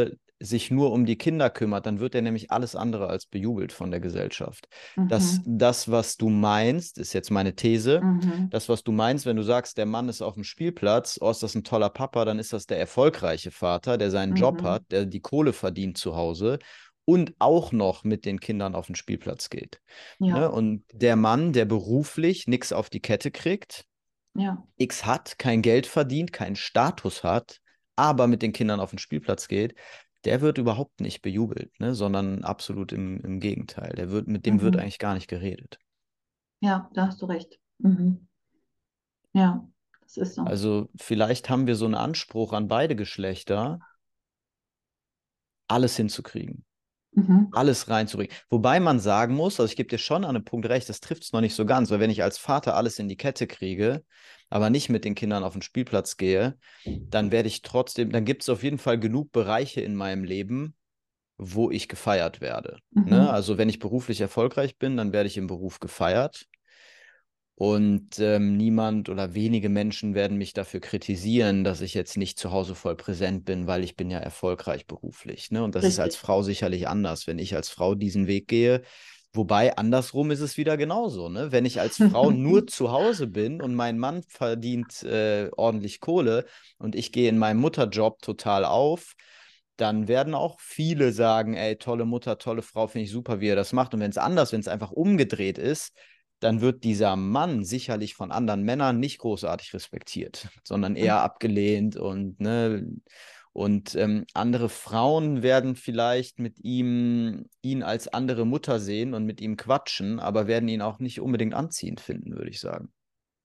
sich nur um die Kinder kümmert, dann wird er nämlich alles andere als bejubelt von der Gesellschaft. Mhm. Das, was du meinst, ist jetzt meine These, Mhm. das, was du meinst, wenn du sagst, der Mann ist auf dem Spielplatz, oh, ist das ein toller Papa, dann ist das der erfolgreiche Vater, der seinen Job Mhm. hat, der die Kohle verdient zu Hause und auch noch mit den Kindern auf den Spielplatz geht. Ne? Ja, Und der Mann, der beruflich nichts auf die Kette kriegt, ja. X hat, kein Geld verdient, keinen Status hat, aber mit den Kindern auf den Spielplatz geht, der wird überhaupt nicht bejubelt, ne? Sondern absolut im Gegenteil. Mit dem wird Mhm. eigentlich gar nicht geredet. Ja, da hast du recht. Mhm. Ja, das ist so. Also vielleicht haben wir so einen Anspruch an beide Geschlechter, alles hinzukriegen, Mhm. alles reinzubringen. Wobei man sagen muss, also ich gebe dir schon an einem Punkt recht, das trifft es noch nicht so ganz, weil wenn ich als Vater alles in die Kette kriege, aber nicht mit den Kindern auf den Spielplatz gehe, dann werde ich trotzdem, dann gibt es auf jeden Fall genug Bereiche in meinem Leben, wo ich gefeiert werde. Ne? Mhm. Also wenn ich beruflich erfolgreich bin, dann werde ich im Beruf gefeiert. Und niemand oder wenige Menschen werden mich dafür kritisieren, dass ich jetzt nicht zu Hause voll präsent bin, weil ich bin ja erfolgreich beruflich. Ne? Und das ist als Richtig. Frau sicherlich anders, wenn ich als Frau diesen Weg gehe. Wobei andersrum ist es wieder genauso. Ne? Wenn ich als Frau nur zu Hause bin und mein Mann verdient ordentlich Kohle und ich gehe in meinem Mutterjob total auf, dann werden auch viele sagen, ey, tolle Mutter, tolle Frau, finde ich super, wie er das macht. Und wenn es anders, wenn es einfach umgedreht ist, dann wird dieser Mann sicherlich von anderen Männern nicht großartig respektiert, sondern eher abgelehnt und andere Frauen werden vielleicht mit ihn als andere Mutter sehen und mit ihm quatschen, aber werden ihn auch nicht unbedingt anziehend finden, würde ich sagen.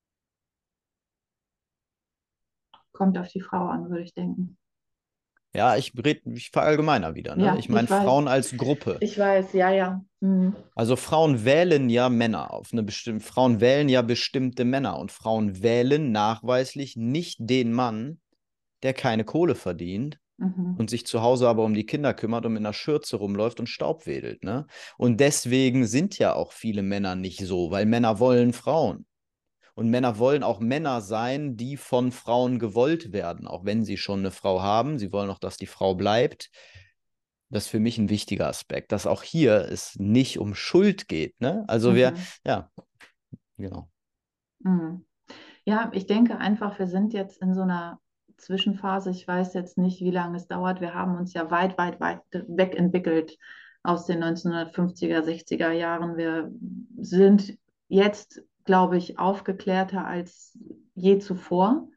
Kommt auf die Frau an, würde ich denken. Ja, ich verallgemeiner wieder, ne? Ja, Ich meine Frauen als Gruppe. ich weiß, ja, ja. Mhm. Also Frauen wählen ja Männer auf eine bestimmte, Frauen wählen ja bestimmte Männer und Frauen wählen nachweislich nicht den Mann, der keine Kohle verdient Mhm. und sich zu Hause aber um die Kinder kümmert und mit einer Schürze rumläuft und Staub wedelt, ne? Und deswegen sind ja auch viele Männer nicht so, weil Männer wollen Frauen. Und Männer wollen auch Männer sein, die von Frauen gewollt werden, auch wenn sie schon eine Frau haben. Sie wollen auch, dass die Frau bleibt. Das ist für mich ein wichtiger Aspekt, dass auch hier es nicht um Schuld geht, ne? Also Mhm. ja, genau. Mhm. Ja, ich denke einfach, wir sind jetzt in so einer Zwischenphase. Ich weiß jetzt nicht, wie lange es dauert. Wir haben uns ja weit, weit, weit wegentwickelt aus den 1950er, 60er Jahren. Wir sind jetzt, glaube ich, aufgeklärter als je zuvor.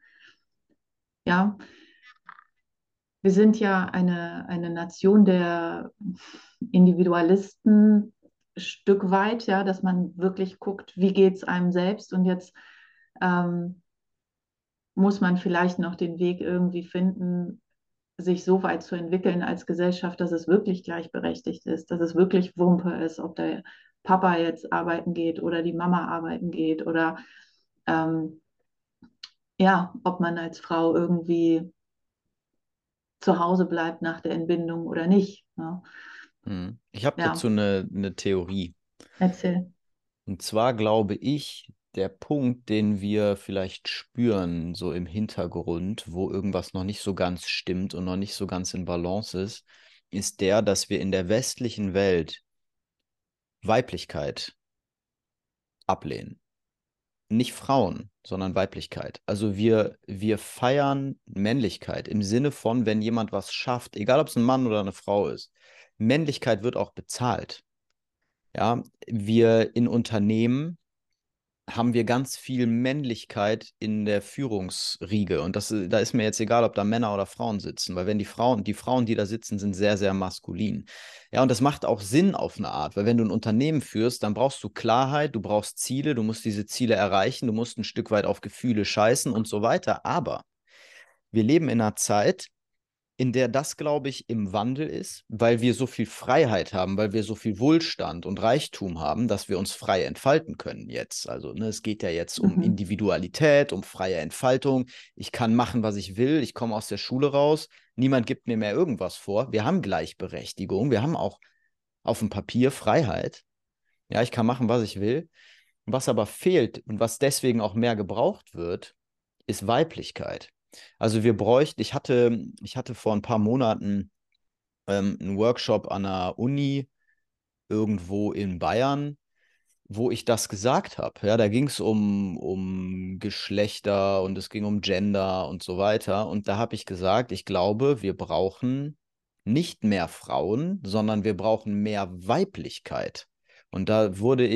Ja, wir sind ja eine Nation der Individualisten, Stück weit, ja, dass man wirklich guckt, wie geht es einem selbst. Und jetzt ähm, muss man vielleicht noch den Weg irgendwie finden, sich so weit zu entwickeln als Gesellschaft, dass es wirklich gleichberechtigt ist, dass es wirklich Wumpe ist, ob der Papa jetzt arbeiten geht oder die Mama arbeiten geht oder ähm, ja, ob man als Frau irgendwie zu Hause bleibt nach der Entbindung oder nicht. Ja, Ich habe dazu ja, eine Theorie. erzähl. Und zwar glaube ich, der Punkt, den wir vielleicht spüren, so im Hintergrund, wo irgendwas noch nicht so ganz stimmt und noch nicht so ganz in Balance ist, ist der, dass wir in der westlichen Welt Weiblichkeit ablehnen. Nicht Frauen, sondern Weiblichkeit. Also wir feiern Männlichkeit im Sinne von, wenn jemand was schafft, egal ob es ein Mann oder eine Frau ist, Männlichkeit wird auch bezahlt. Ja, wir in Unternehmen haben wir ganz viel Männlichkeit in der Führungsriege. Und da ist mir jetzt egal, ob da Männer oder Frauen sitzen, weil wenn die Frauen, die da sitzen, sind sehr, sehr maskulin. Ja, und das macht auch Sinn auf eine Art, weil wenn du ein Unternehmen führst, dann brauchst du Klarheit, du brauchst Ziele, du musst diese Ziele erreichen, du musst ein Stück weit auf Gefühle scheißen und so weiter. Aber wir leben in einer Zeit, in der das, glaube ich, im Wandel ist, weil wir so viel Freiheit haben, weil wir so viel Wohlstand und Reichtum haben, dass wir uns frei entfalten können jetzt. Also ne, es geht ja jetzt um Mhm. Individualität, um freie Entfaltung. Ich kann machen, was ich will. Ich komme aus der Schule raus. Niemand gibt mir mehr irgendwas vor. Wir haben Gleichberechtigung. Wir haben auch auf dem Papier Freiheit. Ja, ich kann machen, was ich will. Was aber fehlt und was deswegen auch mehr gebraucht wird, ist Weiblichkeit. Also ich hatte vor ein paar Monaten einen Workshop an der Uni irgendwo in Bayern, wo ich das gesagt habe. Ja, da ging es um Geschlechter und es ging um Gender und so weiter. Und da habe ich gesagt, ich glaube, wir brauchen nicht mehr Frauen, sondern wir brauchen mehr Weiblichkeit. Und da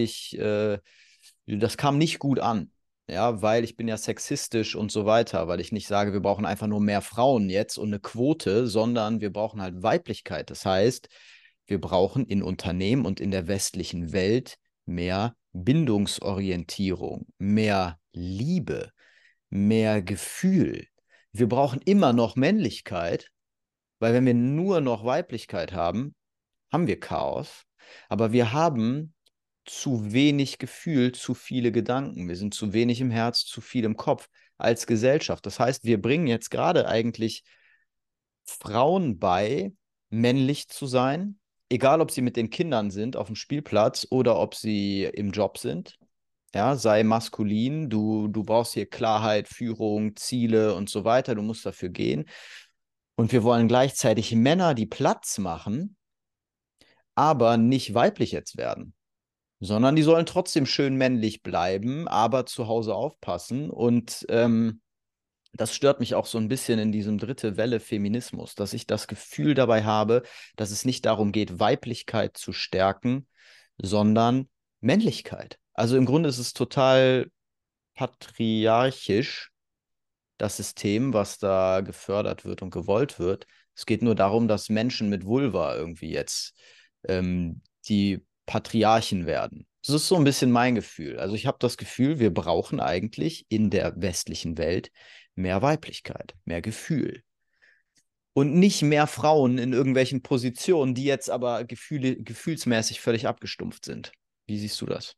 das kam nicht gut an. Ja, weil ich bin ja sexistisch und so weiter, weil ich nicht sage, wir brauchen einfach nur mehr Frauen jetzt und eine Quote, sondern wir brauchen halt Weiblichkeit. Das heißt, wir brauchen in Unternehmen und in der westlichen Welt mehr Bindungsorientierung, mehr Liebe, mehr Gefühl. Wir brauchen immer noch Männlichkeit, weil wenn wir nur noch Weiblichkeit haben, haben wir Chaos. Aber wir haben zu wenig Gefühl, zu viele Gedanken. Wir sind zu wenig im Herz, zu viel im Kopf als Gesellschaft. Das heißt, wir bringen jetzt gerade eigentlich Frauen bei, männlich zu sein, egal ob sie mit den Kindern sind auf dem Spielplatz oder ob sie im Job sind. Ja, sei maskulin, du brauchst hier Klarheit, Führung, Ziele und so weiter, du musst dafür gehen. Und wir wollen gleichzeitig Männer, die Platz machen, aber nicht weiblich jetzt werden, sondern die sollen trotzdem schön männlich bleiben, aber zu Hause aufpassen. Und das stört mich auch so ein bisschen in diesem dritte Welle Feminismus, dass ich das Gefühl dabei habe, dass es nicht darum geht, Weiblichkeit zu stärken, sondern Männlichkeit. Also im Grunde ist es total patriarchisch, das System, was da gefördert wird und gewollt wird. Es geht nur darum, dass Menschen mit Vulva irgendwie jetzt die Patriarchen werden. Das ist so ein bisschen mein Gefühl. Also ich habe das Gefühl, wir brauchen eigentlich in der westlichen Welt mehr Weiblichkeit, mehr Gefühl. Und nicht mehr Frauen in irgendwelchen Positionen, die jetzt aber gefühlsmäßig völlig abgestumpft sind. Wie siehst du das?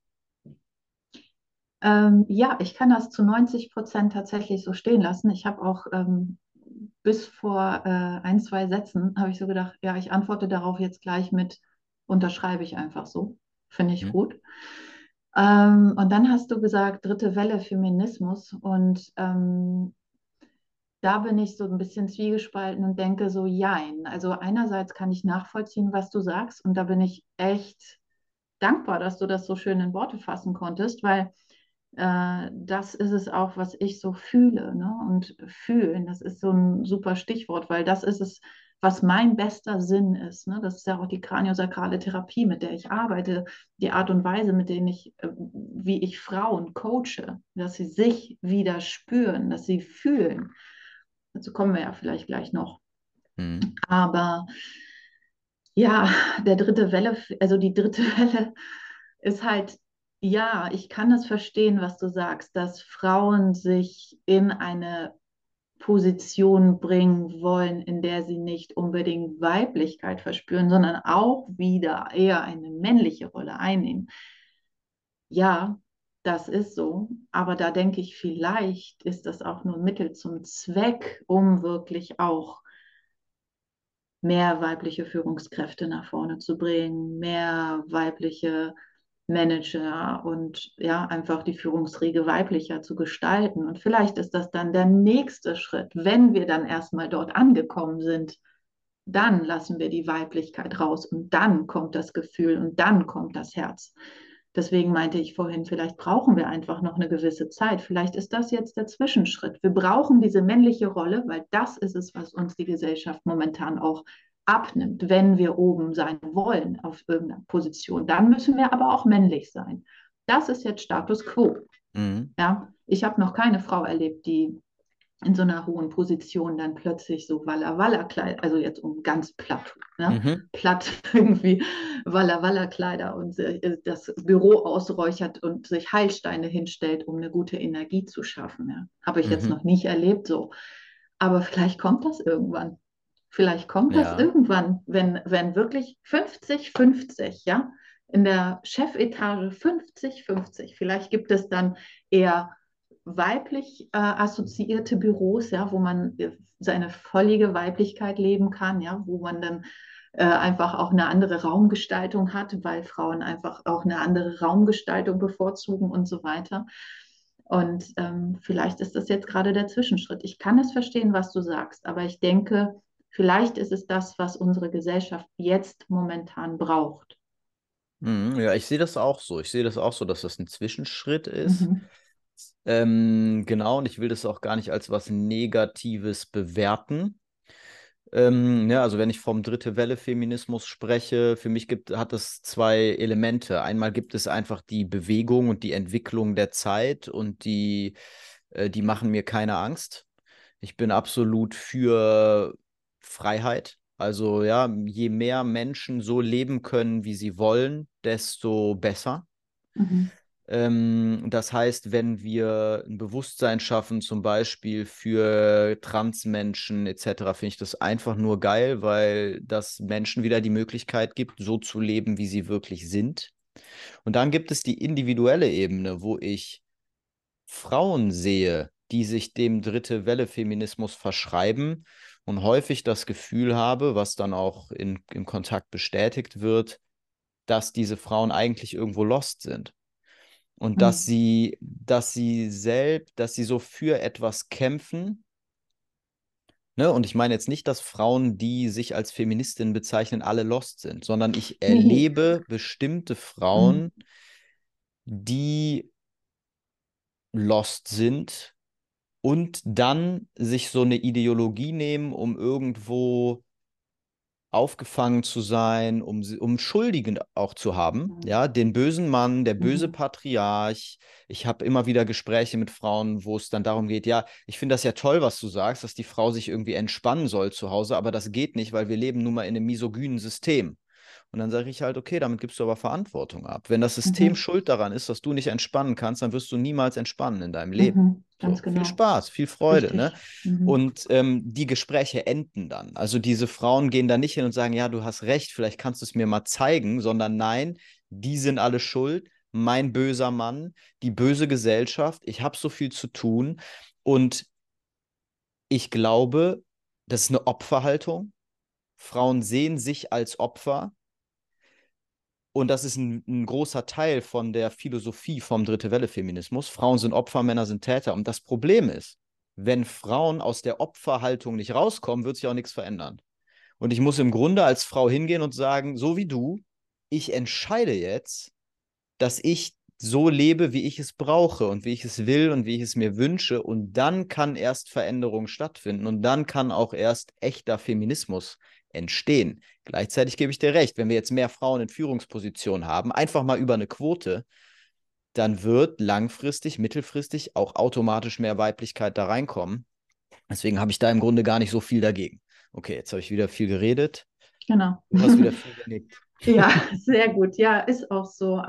Ja, ich kann das zu 90% tatsächlich so stehen lassen. Ich habe auch bis vor ein, zwei Sätzen habe ich so gedacht, ja, ich antworte darauf jetzt gleich mit, unterschreibe ich einfach so. Finde ich Hm? gut. Und dann hast du gesagt, dritte Welle Feminismus. Und da bin ich so ein bisschen zwiegespalten und denke so, jein. Also einerseits kann ich nachvollziehen, was du sagst. Und da bin ich echt dankbar, dass du das so schön in Worte fassen konntest, weil das ist es auch, was ich so fühle. Ne? Und fühlen, das ist so ein super Stichwort, weil das ist es, was mein bester Sinn ist. Ne? Das ist ja auch die kraniosakrale Therapie, mit der ich arbeite, die Art und Weise, wie ich Frauen coache, dass sie sich wieder spüren, dass sie fühlen. Dazu kommen wir ja vielleicht gleich noch. Hm. Aber ja, also die dritte Welle ist halt, ja, ich kann es verstehen, was du sagst, dass Frauen sich in eine Position bringen wollen, in der sie nicht unbedingt Weiblichkeit verspüren, sondern auch wieder eher eine männliche Rolle einnehmen. Ja, das ist so, aber da denke ich, vielleicht ist das auch nur Mittel zum Zweck, um wirklich auch mehr weibliche Führungskräfte nach vorne zu bringen, mehr weibliche Manager und ja, einfach die Führungsriege weiblicher zu gestalten. Und vielleicht ist das dann der nächste Schritt, wenn wir dann erstmal dort angekommen sind. Dann lassen wir die Weiblichkeit raus und dann kommt das Gefühl und dann kommt das Herz. Deswegen meinte ich vorhin, vielleicht brauchen wir einfach noch eine gewisse Zeit. Vielleicht ist das jetzt der Zwischenschritt. Wir brauchen diese männliche Rolle, weil das ist es, was uns die Gesellschaft momentan auch abnimmt, wenn wir oben sein wollen auf irgendeiner Position. Dann müssen wir aber auch männlich sein. Das ist jetzt Status quo. Mhm. Ja, ich habe noch keine Frau erlebt, die in so einer hohen Position dann plötzlich so Walla Walla Kleider, also jetzt um ganz platt, ne? Mhm. Platt irgendwie Walla Walla Kleider und das Büro ausräuchert und sich Heilsteine hinstellt, um eine gute Energie zu schaffen. Ja? Habe ich jetzt Mhm. noch nicht erlebt so. Aber vielleicht kommt das irgendwann. Vielleicht kommt das Ja. irgendwann, wenn wirklich 50-50, ja, in der Chefetage 50-50. Vielleicht gibt es dann eher weiblich assoziierte Büros, ja, wo man seine vollige Weiblichkeit leben kann, ja, wo man dann einfach auch eine andere Raumgestaltung hat, weil Frauen einfach auch eine andere Raumgestaltung bevorzugen und so weiter. Und vielleicht ist das jetzt gerade der Zwischenschritt. Ich kann es verstehen, was du sagst, aber ich denke, Vielleicht ist es das, was unsere Gesellschaft jetzt momentan braucht. Ja, ich sehe das auch so. Ich sehe das auch so, dass das ein Zwischenschritt ist. Mhm. Genau, und ich will das auch gar nicht als was Negatives bewerten. Ja, also wenn ich vom Dritte Welle Feminismus spreche, für mich hat es zwei Elemente. Einmal gibt es einfach die Bewegung und die Entwicklung der Zeit und die machen mir keine Angst. Ich bin absolut für Freiheit. Also ja, je mehr Menschen so leben können, wie sie wollen, desto besser. Mhm. Das heißt, wenn wir ein Bewusstsein schaffen, zum Beispiel für Transmenschen etc., finde ich das einfach nur geil, weil das Menschen wieder die Möglichkeit gibt, so zu leben, wie sie wirklich sind. Und dann gibt es die individuelle Ebene, wo ich Frauen sehe, die sich dem Dritte Welle-Feminismus verschreiben und häufig das Gefühl habe, was dann auch im Kontakt bestätigt wird, dass diese Frauen eigentlich irgendwo lost sind. Und Mhm. dass sie so für etwas kämpfen, ne? Und ich meine jetzt nicht, dass Frauen, die sich als Feministinnen bezeichnen, alle lost sind, sondern ich Nee. erlebe bestimmte Mhm. Frauen, die lost sind und dann sich so eine Ideologie nehmen, um irgendwo aufgefangen zu sein, um Schuldigen auch zu haben. Mhm. Ja, den bösen Mann, der böse Mhm. Patriarch. Ich habe immer wieder Gespräche mit Frauen, wo es dann darum geht, ja, ich finde das ja toll, was du sagst, dass die Frau sich irgendwie entspannen soll zu Hause, aber das geht nicht, weil wir leben nun mal in einem misogynen System. Und dann sage ich halt, okay, damit gibst du aber Verantwortung ab. Wenn das System Mhm. schuld daran ist, dass du nicht entspannen kannst, dann wirst du niemals entspannen in deinem Leben. Mhm. Ganz So, viel genau. Spaß, viel Freude, ne? Richtig. Mhm. Und die Gespräche enden dann. Also diese Frauen gehen da nicht hin und sagen, ja, du hast recht, vielleicht kannst du es mir mal zeigen, sondern nein, die sind alle schuld, mein böser Mann, die böse Gesellschaft, ich habe so viel zu tun. Und ich glaube, das ist eine Opferhaltung. Frauen sehen sich als Opfer. Und das ist ein großer Teil von der Philosophie vom Dritte Welle-Feminismus. Frauen sind Opfer, Männer sind Täter. Und das Problem ist, wenn Frauen aus der Opferhaltung nicht rauskommen, wird sich auch nichts verändern. Und ich muss im Grunde als Frau hingehen und sagen, so wie du, ich entscheide jetzt, dass ich so lebe, wie ich es brauche und wie ich es will und wie ich es mir wünsche. Und dann kann erst Veränderung stattfinden und dann kann auch erst echter Feminismus entstehen. Gleichzeitig gebe ich dir recht, wenn wir jetzt mehr Frauen in Führungspositionen haben, einfach mal über eine Quote, dann wird langfristig, mittelfristig auch automatisch mehr Weiblichkeit da reinkommen. Deswegen habe ich da im Grunde gar nicht so viel dagegen. Okay, jetzt habe ich wieder viel geredet. Genau. Du hast wieder viel genickt. Ja, sehr gut. Ja, ist auch so.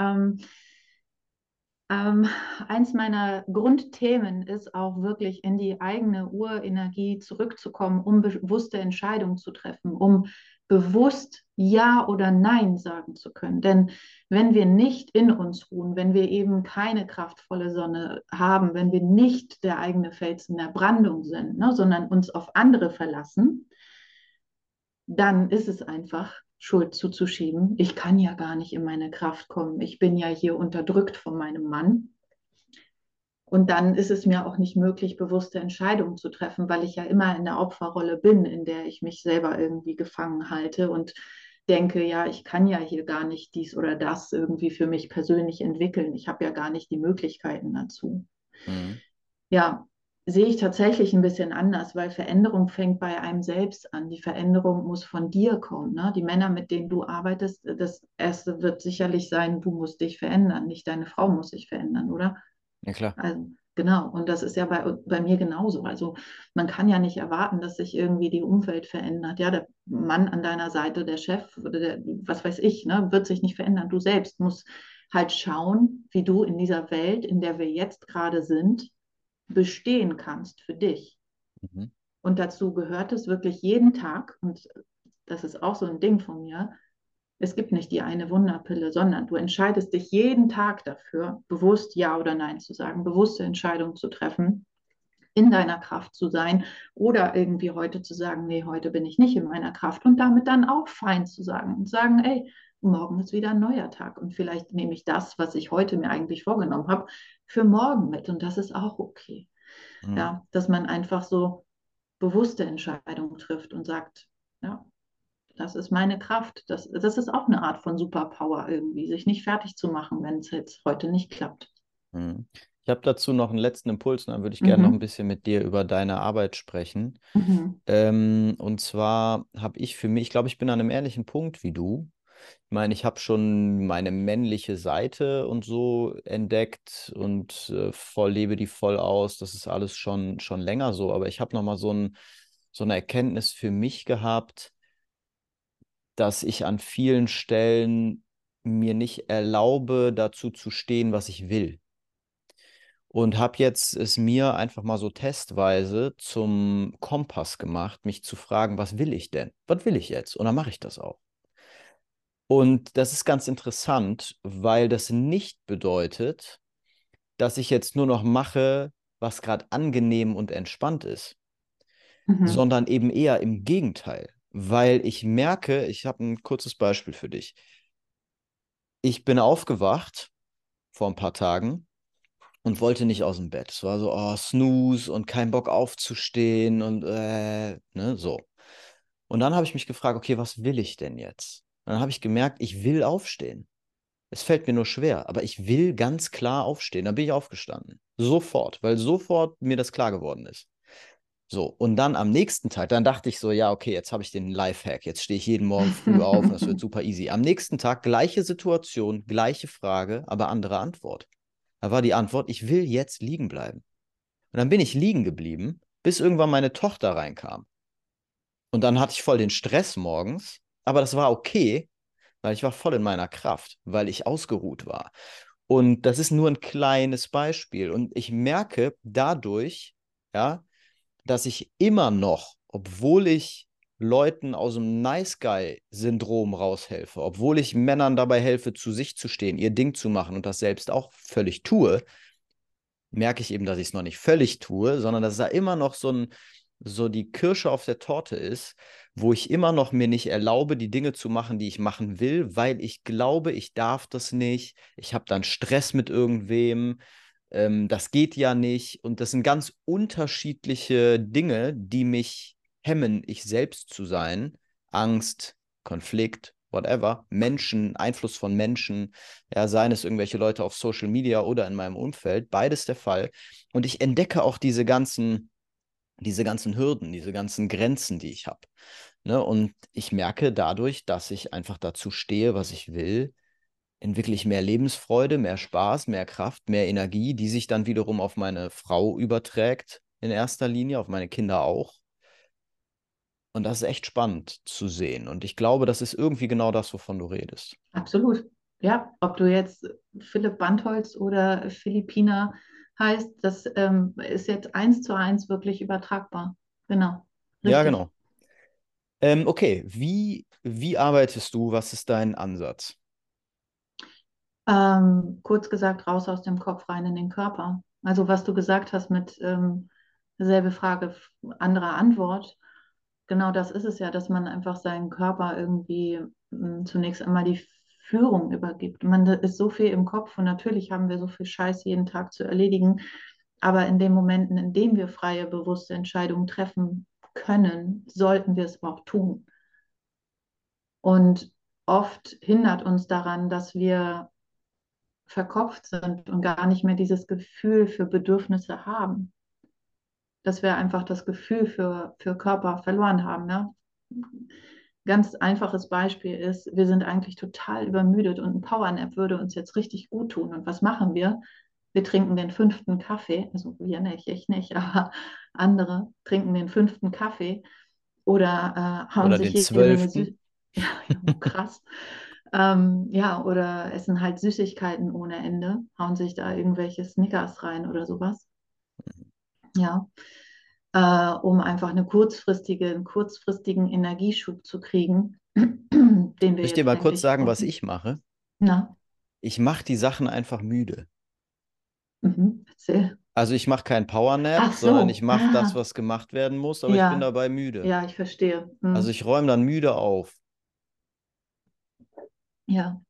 Ähm, eins meiner Grundthemen ist auch wirklich in die eigene Urenergie zurückzukommen, um bewusste Entscheidungen zu treffen, um bewusst Ja oder Nein sagen zu können. Denn wenn wir nicht in uns ruhen, wenn wir eben keine kraftvolle Sonne haben, wenn wir nicht der eigene Fels in der Brandung sind, ne, sondern uns auf andere verlassen, dann ist es einfach Schuld zuzuschieben. Ich kann ja gar nicht in meine Kraft kommen. Ich bin ja hier unterdrückt von meinem Mann. Und dann ist es mir auch nicht möglich, bewusste Entscheidungen zu treffen, weil ich ja immer in der Opferrolle bin, in der ich mich selber irgendwie gefangen halte und denke, ja, ich kann ja hier gar nicht dies oder das irgendwie für mich persönlich entwickeln. Ich habe ja gar nicht die Möglichkeiten dazu. Mhm. Ja, sehe ich tatsächlich ein bisschen anders, weil Veränderung fängt bei einem selbst an. Die Veränderung muss von dir kommen. Ne? Die Männer, mit denen du arbeitest, das erste wird sicherlich sein, du musst dich verändern, nicht deine Frau muss sich verändern, oder? Ja, klar. Also, genau, und das ist ja bei mir genauso. Also man kann ja nicht erwarten, dass sich irgendwie die Umwelt verändert. Ja, der Mann an deiner Seite, der Chef oder der, was weiß ich, ne, wird sich nicht verändern. Du selbst musst halt schauen, wie du in dieser Welt, in der wir jetzt gerade sind, bestehen kannst für dich. Mhm. Und dazu gehört es wirklich jeden Tag, und das ist auch so ein Ding von mir, es gibt nicht die eine Wunderpille, sondern du entscheidest dich jeden Tag dafür, bewusst Ja oder Nein zu sagen, bewusste Entscheidungen zu treffen, in deiner Kraft zu sein oder irgendwie heute zu sagen, nee, heute bin ich nicht in meiner Kraft und damit dann auch fein zu sagen und sagen, ey, morgen ist wieder ein neuer Tag und vielleicht nehme ich das, was ich heute mir eigentlich vorgenommen habe, für morgen mit und das ist auch okay. Mhm. Ja, dass man einfach so bewusste Entscheidungen trifft und sagt, Ja, das ist meine Kraft. Das ist auch eine Art von Superpower irgendwie, sich nicht fertig zu machen, wenn es jetzt heute nicht klappt. Mhm. Ich habe dazu noch einen letzten Impuls und dann würde ich gerne noch ein Mhm. bisschen mit dir über deine Arbeit sprechen. Mhm. Und zwar habe ich für mich, ich glaube, ich bin an einem ähnlichen Punkt wie du. Ich meine, ich habe schon meine männliche Seite und so entdeckt und voll lebe die voll aus. Das ist alles schon länger so. Aber ich habe nochmal so eine Erkenntnis für mich gehabt, dass ich an vielen Stellen mir nicht erlaube, dazu zu stehen, was ich will. Und habe jetzt es mir einfach mal so testweise zum Kompass gemacht, mich zu fragen, was will ich denn? Was will ich jetzt? Und dann mache ich das auch. Und das ist ganz interessant, weil das nicht bedeutet, dass ich jetzt nur noch mache, was gerade angenehm und entspannt ist, Mhm. sondern eben eher im Gegenteil. Weil ich merke, ich habe ein kurzes Beispiel für dich. Ich bin aufgewacht vor ein paar Tagen und wollte nicht aus dem Bett. Es war so, oh, Snooze und kein Bock aufzustehen und ne, so. Und dann habe ich mich gefragt, okay, was will ich denn jetzt? Und dann habe ich gemerkt, ich will aufstehen. Es fällt mir nur schwer, aber ich will ganz klar aufstehen. Dann bin ich aufgestanden. Sofort, weil sofort mir das klar geworden ist. So, und dann am nächsten Tag, dann dachte ich so, ja, okay, jetzt habe ich den Lifehack. Jetzt stehe ich jeden Morgen früh auf und das wird super easy. Am nächsten Tag gleiche Situation, gleiche Frage, aber andere Antwort. Da war die Antwort, ich will jetzt liegen bleiben. Und dann bin ich liegen geblieben, bis irgendwann meine Tochter reinkam. Und dann hatte ich voll den Stress morgens, aber das war okay, weil ich war voll in meiner Kraft, weil ich ausgeruht war. Und das ist nur ein kleines Beispiel. Und ich merke dadurch, ja, dass ich immer noch, obwohl ich Leuten aus dem Nice Guy-Syndrom raushelfe, obwohl ich Männern dabei helfe, zu sich zu stehen, ihr Ding zu machen und das selbst auch völlig tue, merke ich eben, dass ich es noch nicht völlig tue, sondern dass da immer noch so die Kirsche auf der Torte ist, wo ich immer noch mir nicht erlaube, die Dinge zu machen, die ich machen will, weil ich glaube, ich darf das nicht. Ich habe dann Stress mit irgendwem. Das geht ja nicht. Und das sind ganz unterschiedliche Dinge, die mich hemmen, ich selbst zu sein. Angst, Konflikt, whatever, Menschen, Einfluss von Menschen, ja, seien es irgendwelche Leute auf Social Media oder in meinem Umfeld, beides der Fall. Und ich entdecke auch diese ganzen Hürden, diese ganzen Grenzen, die ich habe. Ne? Und ich merke dadurch, dass ich einfach dazu stehe, was ich will, entwickle ich mehr Lebensfreude, mehr Spaß, mehr Kraft, mehr Energie, die sich dann wiederum auf meine Frau überträgt, in erster Linie, auf meine Kinder auch. Und das ist echt spannend zu sehen. Und ich glaube, das ist irgendwie genau das, wovon du redest. Absolut. Ja, ob du jetzt Philipp Bandholz oder Philippiner heißt, das ist jetzt eins zu eins wirklich übertragbar. Genau, Ja, richtig. genau. Okay, wie arbeitest du? Was ist dein Ansatz? Kurz gesagt, raus aus dem Kopf, rein in den Körper. Also was du gesagt hast mit selbe Frage, andere Antwort. Genau das ist es ja, dass man einfach seinen Körper irgendwie zunächst einmal die Führung übergibt. Man da ist so viel im Kopf und natürlich haben wir so viel Scheiß jeden Tag zu erledigen. Aber in den Momenten, in denen wir freie, bewusste Entscheidungen treffen können, sollten wir es auch tun. Und oft hindert uns daran, dass wir verkopft sind und gar nicht mehr dieses Gefühl für Bedürfnisse haben. Dass wir einfach das Gefühl für Körper verloren haben. Ne? Ganz einfaches Beispiel ist, wir sind eigentlich total übermüdet und ein Powernap würde uns jetzt richtig gut tun. Und was machen wir? Wir trinken den fünften Kaffee, also wir nicht, ich nicht, aber andere trinken den fünften Kaffee oder hauen Oder sich den jede Menge Süß. 12.? Ja, ja, krass. Ja, oder essen halt Süßigkeiten ohne Ende, hauen sich da irgendwelche Snickers rein oder sowas. Ja, um einfach einen kurzfristigen Energieschub zu kriegen, den wir Soll ich dir jetzt mal kurz eigentlich sagen, was brauchen. ich mache? Na, Ich mache die Sachen einfach müde. erzähl. Also ich mache keinen Powernap, Ach sondern ich so, mache das, was gemacht werden muss, aber ich bin ja, dabei müde. ja, ich verstehe. Also ich räume dann müde auf. Ja,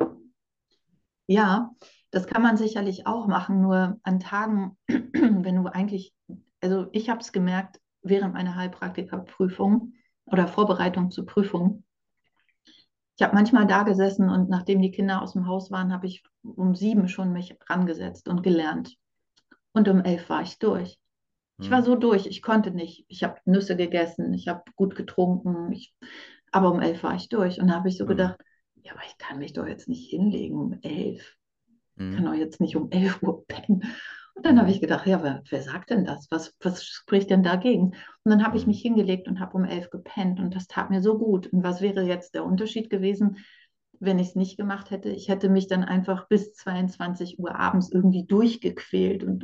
ja, das kann man sicherlich auch machen, nur an Tagen, wenn du eigentlich, also ich habe es gemerkt während meiner Heilpraktikerprüfung, oder Vorbereitung zur Prüfung. Ich habe manchmal da gesessen und nachdem die Kinder aus dem Haus waren, habe ich um 7 schon mich rangesetzt und gelernt. Und um 11 war ich durch. Ich war Mhm. so durch, ich konnte nicht. Ich habe Nüsse gegessen, ich habe gut getrunken, aber um 11 war ich durch. Und da habe ich so Mhm. gedacht, ja, aber ich kann mich doch jetzt nicht hinlegen um 11. Ich kann Mhm. doch jetzt nicht um 11 Uhr pennen. Und dann habe Mhm. ich gedacht, ja, wer sagt denn das? Was spricht denn dagegen? Und dann habe ich Mhm. mich hingelegt und habe um 11 gepennt und das tat mir so gut. Und was wäre jetzt der Unterschied gewesen, wenn ich es nicht gemacht hätte? Ich hätte mich dann einfach bis 22 Uhr abends irgendwie durchgequält und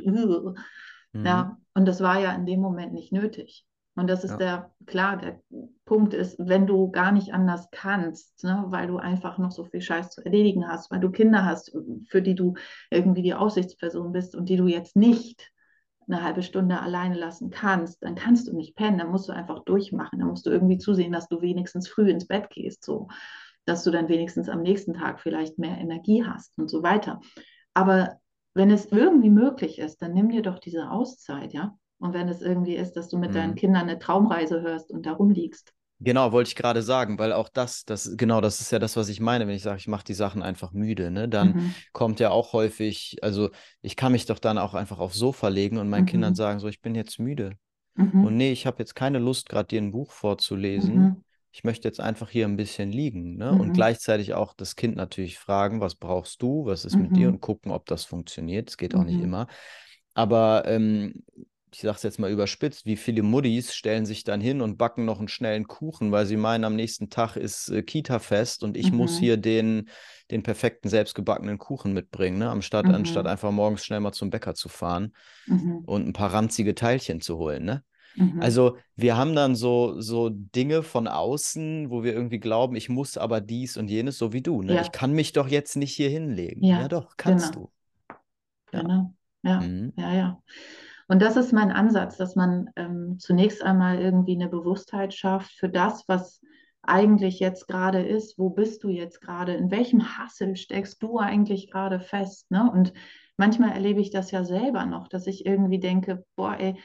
Mhm. ja, und das war ja in dem Moment nicht nötig. Und das ist Ja. der Punkt ist, wenn du gar nicht anders kannst, ne, weil du einfach noch so viel Scheiß zu erledigen hast, weil du Kinder hast, für die du irgendwie die Aussichtsperson bist und die du jetzt nicht eine halbe Stunde alleine lassen kannst, dann kannst du nicht pennen, dann musst du einfach durchmachen, dann musst du irgendwie zusehen, dass du wenigstens früh ins Bett gehst, so, dass du dann wenigstens am nächsten Tag vielleicht mehr Energie hast und so weiter. Aber wenn es irgendwie möglich ist, dann nimm dir doch diese Auszeit, ja. Und wenn es irgendwie ist, dass du mit deinen Mhm. Kindern eine Traumreise hörst und da rumliegst. Genau, wollte ich gerade sagen, weil auch genau, das ist ja das, was ich meine, wenn ich sage, ich mache die Sachen einfach müde, ne? Dann Mhm. kommt ja auch häufig, also ich kann mich doch dann auch einfach aufs Sofa legen und meinen Kindern Mhm. sagen, so, ich bin jetzt müde. Und Mhm. nee, ich habe jetzt keine Lust, gerade dir ein Buch vorzulesen. Mhm. Ich möchte jetzt einfach hier ein bisschen liegen, ne? Und Mhm. gleichzeitig auch das Kind natürlich fragen, was brauchst du, was ist mit dir und Mhm. gucken, ob das funktioniert. Es geht auch nicht Mhm. immer. Aber ich sage es jetzt mal überspitzt, wie viele Muddis stellen sich dann hin und backen noch einen schnellen Kuchen, weil sie meinen, am nächsten Tag ist Kita-Fest und ich muss Mhm. hier den perfekten selbstgebackenen Kuchen mitbringen, ne? Anstatt Mhm. einfach morgens schnell mal zum Bäcker zu fahren Mhm. und ein paar ranzige Teilchen zu holen, ne? Mhm. Also wir haben dann so Dinge von außen, wo wir irgendwie glauben, ich muss aber dies und jenes, so wie du, ne? Ich Ja, kann mich doch jetzt nicht hier hinlegen. Ja ja, doch, kannst genau, du. Ja. genau. Ja, Mhm. ja, ja. Und das ist mein Ansatz, dass man zunächst einmal irgendwie eine Bewusstheit schafft für das, was eigentlich jetzt gerade ist. Wo bist du jetzt gerade? In welchem Hassel steckst du eigentlich gerade fest? Ne? Und manchmal erlebe ich das ja selber noch, dass ich irgendwie denke, boah, ey,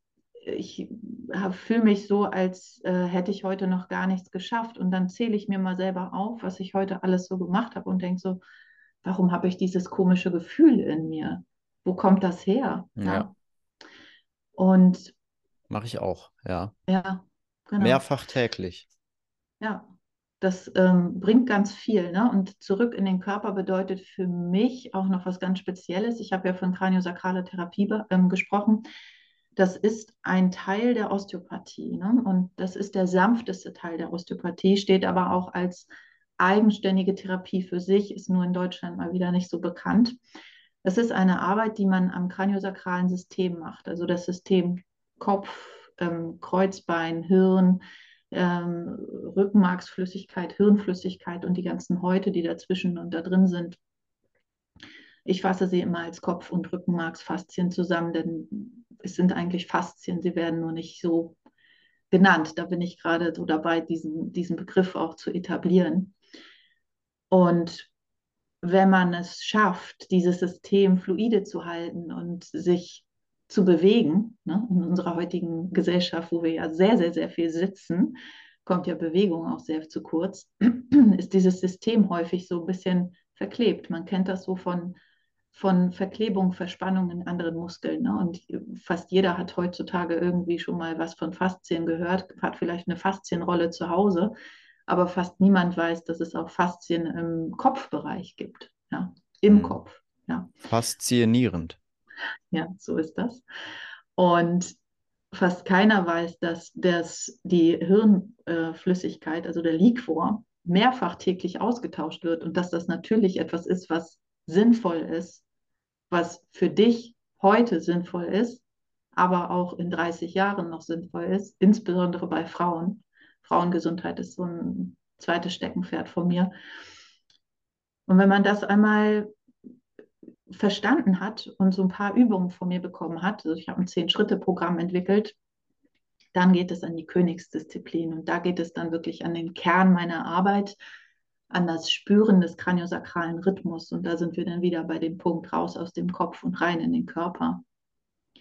ich fühle mich so, als hätte ich heute noch gar nichts geschafft. Und dann zähle ich mir mal selber auf, was ich heute alles so gemacht habe und denke so, warum habe ich dieses komische Gefühl in mir? Wo kommt das her? Ja, Ja. Und mache ich auch, ja. ja, genau. Mehrfach täglich. Ja, das bringt ganz viel, ne? Und zurück in den Körper bedeutet für mich auch noch was ganz Spezielles. Ich habe ja von kraniosakraler Therapie gesprochen. Das ist ein Teil der Osteopathie, ne? Und das ist der sanfteste Teil der Osteopathie, steht aber auch als eigenständige Therapie für sich, ist nur in Deutschland mal wieder nicht so bekannt. Das ist eine Arbeit, die man am kraniosakralen System macht, also das System Kopf, Kreuzbein, Hirn, Rückenmarksflüssigkeit, Hirnflüssigkeit und die ganzen Häute, die dazwischen und da drin sind. Ich fasse sie immer als Kopf- und Rückenmarksfaszien zusammen, denn es sind eigentlich Faszien, sie werden nur nicht so genannt. Da bin ich gerade so dabei, diesen Begriff auch zu etablieren. Und wenn man es schafft, dieses System fluide zu halten und sich zu bewegen, ne, in unserer heutigen Gesellschaft, wo wir ja sehr, sehr, sehr viel sitzen, kommt ja Bewegung auch sehr zu kurz, ist dieses System häufig so ein bisschen verklebt. Man kennt das so von Verklebung, Verspannung in anderen Muskeln. Ne? Und fast jeder hat heutzutage irgendwie schon mal was von Faszien gehört, hat vielleicht eine Faszienrolle zu Hause, aber fast niemand weiß, dass es auch Faszien im Kopfbereich gibt. Ja? Im Mhm. Kopf. Ja, Faszinierend. ja, so ist das. Und fast keiner weiß, dass die Hirnflüssigkeit, also der Liquor, mehrfach täglich ausgetauscht wird und dass das natürlich etwas ist, was sinnvoll ist, was für dich heute sinnvoll ist, aber auch in 30 Jahren noch sinnvoll ist, insbesondere bei Frauen. Frauengesundheit ist so ein zweites Steckenpferd von mir. Und wenn man das einmal verstanden hat und so ein paar Übungen von mir bekommen hat, also ich habe ein 10-Schritte-Programm entwickelt, dann geht es an die Königsdisziplin und da geht es dann wirklich an den Kern meiner Arbeit, an das Spüren des kraniosakralen Rhythmus und da sind wir dann wieder bei dem Punkt raus aus dem Kopf und rein in den Körper.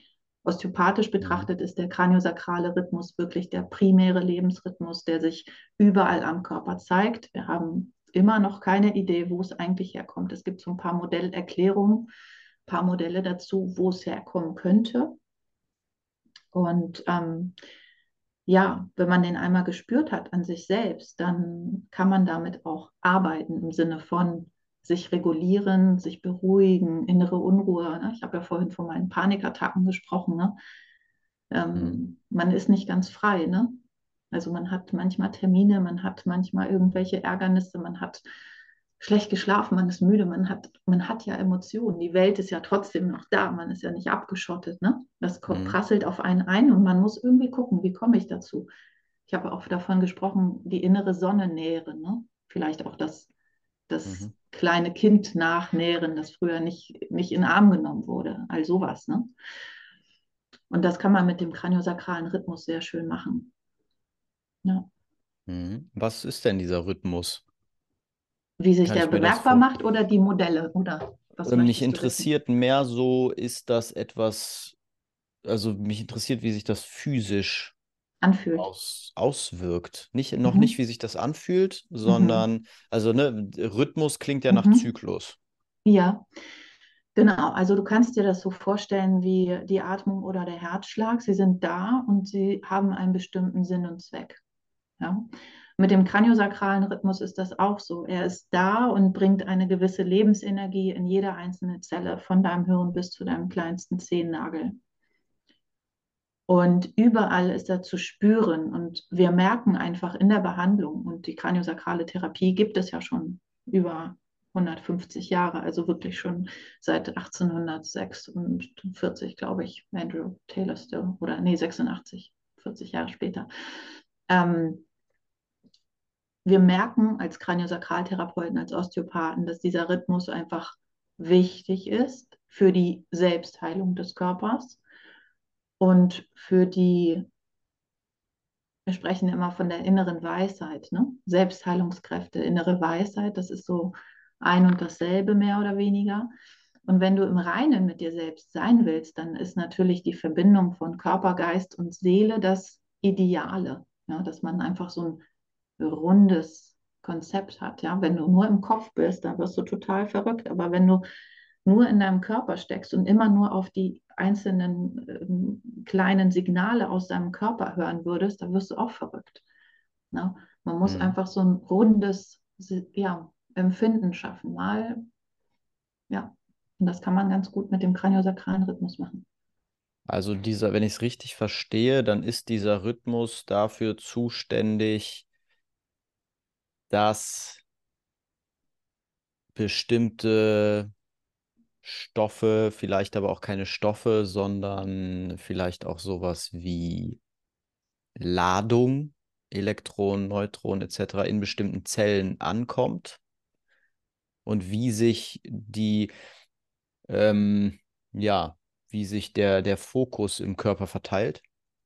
Osteopathisch Mhm. betrachtet ist der kraniosakrale Rhythmus wirklich der primäre Lebensrhythmus, der sich überall am Körper zeigt. Wir haben immer noch keine Idee, wo es eigentlich herkommt. Es gibt so ein paar Modellerklärungen, ein paar Modelle dazu, wo es herkommen könnte. Und ja, wenn man den einmal gespürt hat an sich selbst, dann kann man damit auch arbeiten im Sinne von sich regulieren, sich beruhigen, innere Unruhe. Ne? Ich habe ja vorhin von meinen Panikattacken gesprochen. Ne? Mhm. Man ist nicht ganz frei. Ne? Also man hat manchmal Termine, man hat manchmal irgendwelche Ärgernisse, man hat schlecht geschlafen, man ist müde, man hat ja Emotionen. Die Welt ist ja trotzdem noch da, man ist ja nicht abgeschottet. Ne? Das Mhm. prasselt auf einen ein und man muss irgendwie gucken, wie komme ich dazu. Ich habe auch davon gesprochen, die innere Sonne nähren. Ne? Vielleicht auch das Mhm. kleine Kind nachnähren, das früher nicht in den Arm genommen wurde. All sowas. Ne? Und das kann man mit dem kraniosakralen Rhythmus sehr schön machen. Ja. Mhm. Was ist denn dieser Rhythmus? Wie sich Kann der ich mir das bemerkbar vor? macht oder die Modelle, oder was Mich möchtest du wissen? interessiert mehr so, ist das etwas, also mich interessiert, wie sich das physisch Anfühlt. auswirkt. Noch nicht, Mhm. wie sich das anfühlt, Mhm. sondern, also ne, Rhythmus klingt ja nach Mhm. Zyklus. Ja, genau. Also du kannst dir das so vorstellen wie die Atmung oder der Herzschlag. Sie sind da und sie haben einen bestimmten Sinn und Zweck. Ja. Mit dem kraniosakralen Rhythmus ist das auch so. Er ist da und bringt eine gewisse Lebensenergie in jede einzelne Zelle, von deinem Hirn bis zu deinem kleinsten Zehennagel. Und überall ist er zu spüren. Und wir merken einfach in der Behandlung, und die kraniosakrale Therapie gibt es ja schon über 150 Jahre, also wirklich schon seit 1846, glaube ich, Andrew Taylor Still, oder nee, 86, 40 Jahre später. Ähm, Wir merken als Kraniosakraltherapeuten, als Osteopathen, dass dieser Rhythmus einfach wichtig ist für die Selbstheilung des Körpers und für die, wir sprechen immer von der inneren Weisheit, ne? Selbstheilungskräfte, innere Weisheit, das ist so ein und dasselbe mehr oder weniger. Und wenn du im Reinen mit dir selbst sein willst, dann ist natürlich die Verbindung von Körper, Geist und Seele das Ideale, ja? Dass man einfach so ein rundes Konzept hat. Ja? Wenn du nur im Kopf bist, dann wirst du total verrückt. Aber wenn du nur in deinem Körper steckst und immer nur auf die einzelnen kleinen Signale aus deinem Körper hören würdest, dann wirst du auch verrückt. Ne? Man muss Mhm. einfach so ein rundes, ja, Empfinden schaffen. Mal, ja. Und das kann man ganz gut mit dem kraniosakralen Rhythmus machen. Also wenn ich es richtig verstehe, dann ist dieser Rhythmus dafür zuständig, dass bestimmte Stoffe, vielleicht aber auch keine Stoffe, sondern vielleicht auch sowas wie Ladung, Elektronen, Neutronen etc. in bestimmten Zellen ankommt und wie sich ähm, ja, wie sich der Fokus im Körper verteilt.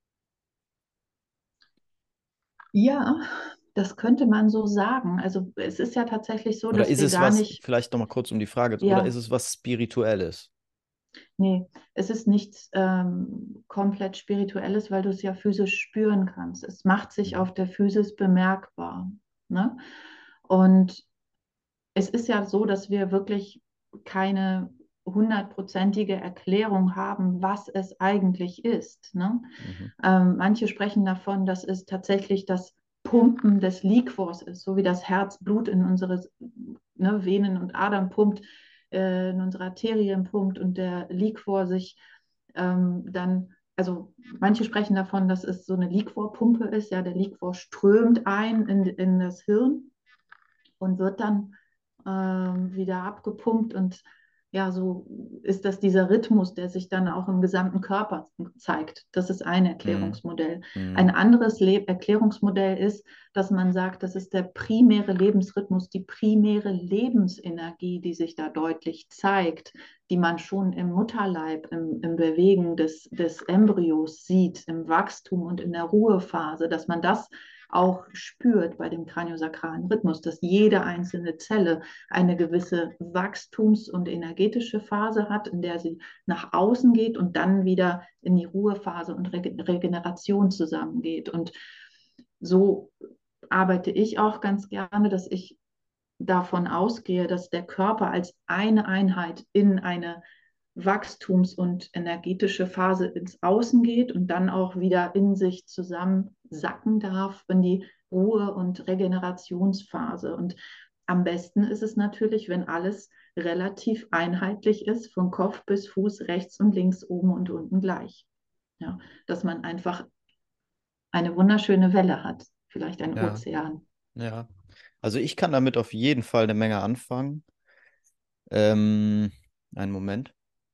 Ja, das könnte man so sagen. Also es ist ja tatsächlich so, Oder dass ist wir es gar was, nicht, vielleicht nochmal kurz um die Frage, oder ist ja, es was Spirituelles? nee, es ist nichts komplett Spirituelles, weil du es ja physisch spüren kannst. Es macht sich Mhm. auf der Physis bemerkbar. Ne? Und es ist ja so, dass wir wirklich keine hundertprozentige Erklärung haben, was es eigentlich ist. Ne? Mhm. Manche sprechen davon, dass es tatsächlich das Pumpen des Liquors ist, so wie das Herz Blut in unsere, ne, Venen und Adern pumpt, in unsere Arterien pumpt und der Liquor sich dann, also manche sprechen davon, dass es so eine Liquorpumpe ist, ja, der Liquor strömt ein in das Hirn und wird dann wieder abgepumpt und ja, so ist das dieser Rhythmus, der sich dann auch im gesamten Körper zeigt. Das ist ein Mhm. Erklärungsmodell. Ein Mhm. anderes Erklärungsmodell ist, dass man sagt, das ist der primäre Lebensrhythmus, die primäre Lebensenergie, die sich da deutlich zeigt, die man schon im Mutterleib, im Bewegen des Embryos sieht, im Wachstum und in der Ruhephase, dass man das auch spürt bei dem kraniosakralen Rhythmus, dass jede einzelne Zelle eine gewisse Wachstums- und energetische Phase hat, in der sie nach außen geht und dann wieder in die Ruhephase und Regeneration zusammengeht. Und so arbeite ich auch ganz gerne, dass ich davon ausgehe, dass der Körper als eine Einheit in eine Wachstums- und energetische Phase ins Außen geht und dann auch wieder in sich zusammensacken darf in die Ruhe- und Regenerationsphase. Und am besten ist es natürlich, wenn alles relativ einheitlich ist, von Kopf bis Fuß, rechts und links, oben und unten gleich. Ja, dass man einfach eine wunderschöne Welle hat, vielleicht ein Ja, Ozean. ja. Also ich kann damit auf jeden Fall eine Menge anfangen. Ähm, einen Moment.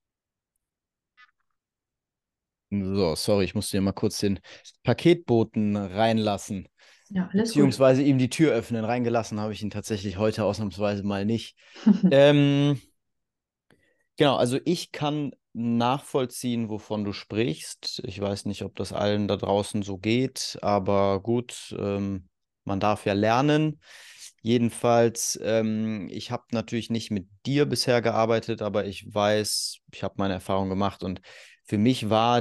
So, sorry, ich musste hier mal kurz den Paketboten reinlassen, Ja, alles gut. beziehungsweise ihm die Tür öffnen. Reingelassen habe ich ihn tatsächlich heute ausnahmsweise mal nicht. Ähm, genau, also ich kann nachvollziehen, wovon du sprichst. Ich weiß nicht, ob das allen da draußen so geht, aber gut, man darf ja lernen. Jedenfalls, ich habe natürlich nicht mit dir bisher gearbeitet, aber ich weiß, ich habe meine Erfahrung gemacht und für mich war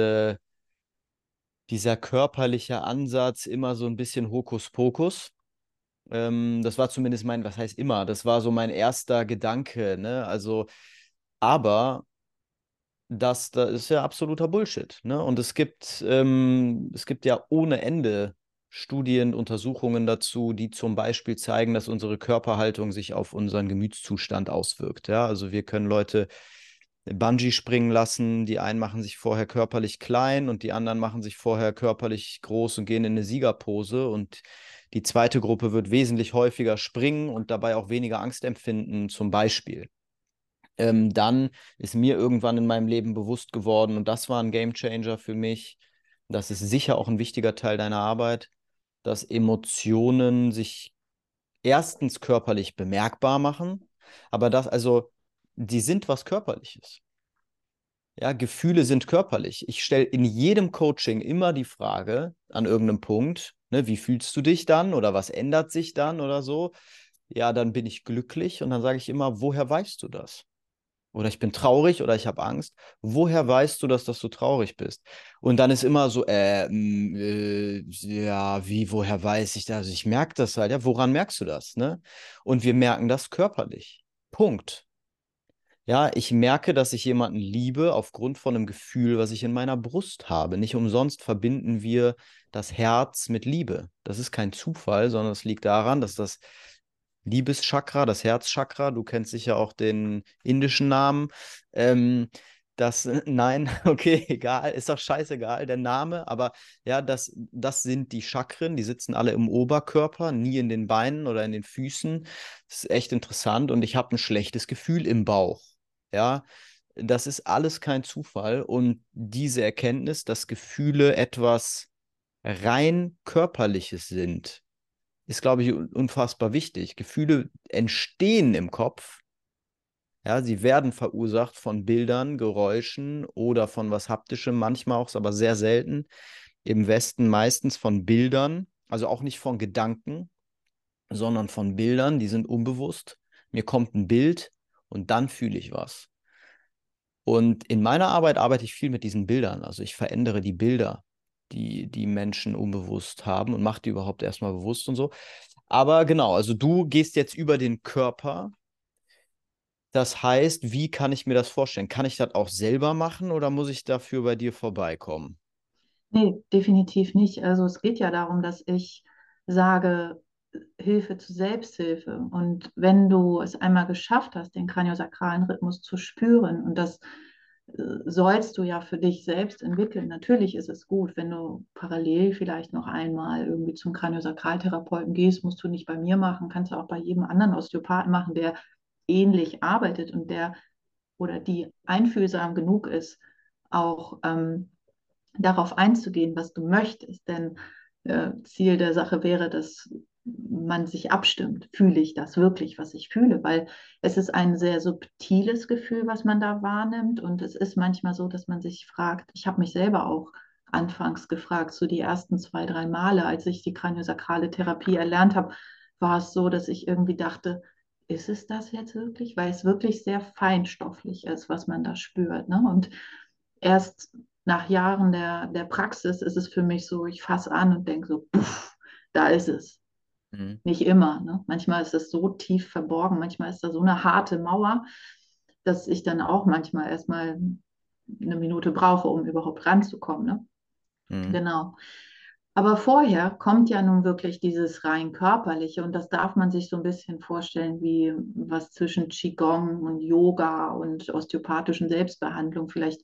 dieser körperliche Ansatz immer so ein bisschen Hokuspokus. Das war zumindest mein, was heißt immer, das war so mein erster Gedanke, ne? Also, aber das ist ja absoluter Bullshit, ne? Und es gibt ja ohne Ende Studien, Untersuchungen dazu, die zum Beispiel zeigen, dass unsere Körperhaltung sich auf unseren Gemütszustand auswirkt. Ja, also wir können Leute Bungee springen lassen. Die einen machen sich vorher körperlich klein und die anderen machen sich vorher körperlich groß und gehen in eine Siegerpose. Und die zweite Gruppe wird wesentlich häufiger springen und dabei auch weniger Angst empfinden, zum Beispiel. Dann ist mir irgendwann in meinem Leben bewusst geworden, und das war ein Gamechanger für mich. Das ist sicher auch ein wichtiger Teil deiner Arbeit, dass Emotionen sich erstens körperlich bemerkbar machen, aber also, die sind was Körperliches. Ja, Gefühle sind körperlich. Ich stelle in jedem Coaching immer die Frage an irgendeinem Punkt, ne, wie fühlst du dich dann oder was ändert sich dann oder so? Ja, dann bin ich glücklich und dann sage ich immer, woher weißt du das? Oder ich bin traurig oder ich habe Angst. Woher weißt du, dass du traurig bist? Und dann ist immer so, ja, wie, woher weiß ich das? Also ich merke das halt, ja, woran merkst du das, ne? Und wir merken das körperlich. Punkt. Ja, ich merke, dass ich jemanden liebe aufgrund von einem Gefühl, was ich in meiner Brust habe. Nicht umsonst verbinden wir das Herz mit Liebe. Das ist kein Zufall, sondern es liegt daran, dass das Liebeschakra, das Herzchakra, du kennst sicher auch den indischen Namen. Nein, okay, egal, ist doch scheißegal, der Name, aber ja, das sind die Chakren, die sitzen alle im Oberkörper, nie in den Beinen oder in den Füßen. Das ist echt interessant und ich habe ein schlechtes Gefühl im Bauch. Ja, das ist alles kein Zufall und diese Erkenntnis, dass Gefühle etwas rein Körperliches sind, ist, glaube ich, unfassbar wichtig. Gefühle entstehen im Kopf. Ja, sie werden verursacht von Bildern, Geräuschen oder von was Haptischem, manchmal auch, aber sehr selten. Im Westen meistens von Bildern, also auch nicht von Gedanken, sondern von Bildern, die sind unbewusst. Mir kommt ein Bild und dann fühle ich was. Und in meiner Arbeit arbeite ich viel mit diesen Bildern. Also ich verändere die Bilder, die Menschen unbewusst haben und mache die überhaupt erstmal bewusst und so. Aber genau, also du gehst jetzt über den Körper. Das heißt, wie kann ich mir das vorstellen? Kann ich das auch selber machen oder muss ich dafür bei dir vorbeikommen? Nee, definitiv nicht. Also es geht ja darum, dass ich sage, Hilfe zur Selbsthilfe. Und wenn du es einmal geschafft hast, den kraniosakralen Rhythmus zu spüren, und das sollst du ja für dich selbst entwickeln. Natürlich ist es gut, wenn du parallel vielleicht noch einmal irgendwie zum Kraniosakraltherapeuten gehst, musst du nicht bei mir machen, kannst du auch bei jedem anderen Osteopathen machen, der ähnlich arbeitet und der oder die einfühlsam genug ist, auch darauf einzugehen, was du möchtest. Denn Ziel der Sache wäre, dass man sich abstimmt. Fühle ich das wirklich, was ich fühle? Weil es ist ein sehr subtiles Gefühl, was man da wahrnimmt. Und es ist manchmal so, dass man sich fragt, ich habe mich selber auch anfangs gefragt. So die ersten 2, 3 Male, als ich die kraniosakrale Therapie erlernt habe, war es so, dass ich irgendwie dachte, ist es das jetzt wirklich? Weil es wirklich sehr feinstofflich ist, was man da spürt. Ne? Und erst nach Jahren der Praxis ist es für mich so, ich fasse an und denke so, puff, da ist es. Mhm. Nicht immer. Ne? Manchmal ist es so tief verborgen, manchmal ist da so eine harte Mauer, dass ich dann auch manchmal erstmal eine Minute brauche, um überhaupt ranzukommen. Ne? Mhm. Genau. Aber vorher kommt ja nun wirklich dieses rein körperliche und das darf man sich so ein bisschen vorstellen wie was zwischen Qigong und Yoga und osteopathischen Selbstbehandlung. Vielleicht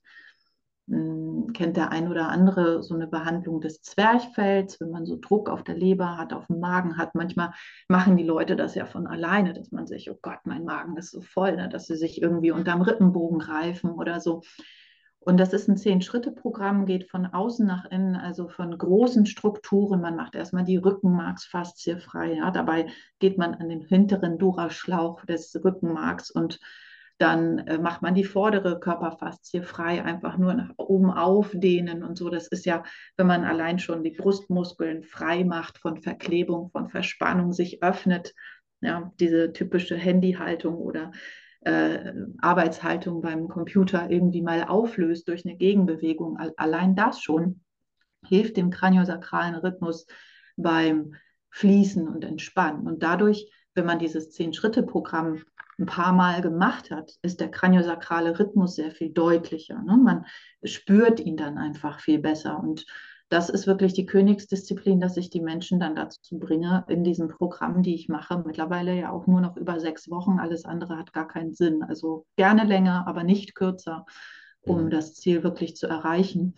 kennt der ein oder andere so eine Behandlung des Zwerchfells, wenn man so Druck auf der Leber hat, auf dem Magen hat. Manchmal machen die Leute das ja von alleine, dass man sich, oh Gott, mein Magen ist so voll, ne, dass sie sich irgendwie unterm Rippenbogen greifen oder so. Und das ist ein 10-Schritte-Programm, geht von außen nach innen, also von großen Strukturen. Man macht erstmal die Rückenmarksfaszie frei. Ja? Dabei geht man an den hinteren Dura-Schlauch des Rückenmarks und dann macht man die vordere Körperfaszie frei, einfach nur nach oben aufdehnen und so. Das ist ja, wenn man allein schon die Brustmuskeln frei macht von Verklebung, von Verspannung, sich öffnet, ja, diese typische Handyhaltung oder Arbeitshaltung beim Computer irgendwie mal auflöst durch eine Gegenbewegung. Allein das schon hilft dem kraniosakralen Rhythmus beim Fließen und Entspannen. Und dadurch, wenn man dieses 10-Schritte-Programm ein paar Mal gemacht hat, ist der kraniosakrale Rhythmus sehr viel deutlicher. Ne? Man spürt ihn dann einfach viel besser. Und das ist wirklich die Königsdisziplin, dass ich die Menschen dann dazu bringe, in diesen Programmen, die ich mache, mittlerweile ja auch nur noch über 6 Wochen. Alles andere hat gar keinen Sinn. Also gerne länger, aber nicht kürzer, um Mhm. das Ziel wirklich zu erreichen.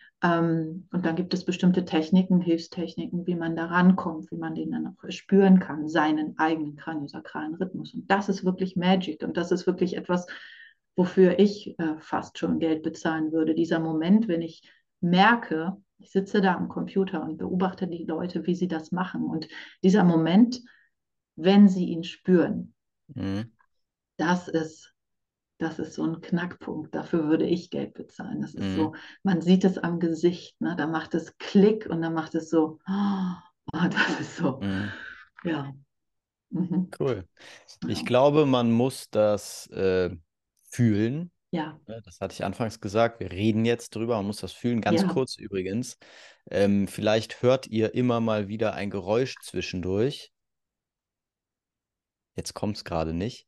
Und dann gibt es bestimmte Techniken, Hilfstechniken, wie man da rankommt, wie man den dann auch spüren kann, seinen eigenen kraniosakralen Rhythmus. Und das ist wirklich Magic und das ist wirklich etwas, wofür ich fast schon Geld bezahlen würde. Dieser Moment, wenn ich merke, ich sitze da am Computer und beobachte die Leute, wie sie das machen. Und dieser Moment, wenn sie ihn spüren, Mhm. das ist das ist so ein Knackpunkt. Dafür würde ich Geld bezahlen. Das ist so, Mhm. man sieht es am Gesicht, ne? Da macht es Klick und dann macht es so, das ist so, Mhm. ja. Mhm. Cool. Ich Ja, glaube, man muss das fühlen. ja, Ne, das hatte ich anfangs gesagt. Wir reden jetzt drüber. Man muss das fühlen. Ganz ja. kurz übrigens. Vielleicht hört ihr immer mal wieder ein Geräusch zwischendurch. Jetzt kommt es gerade nicht.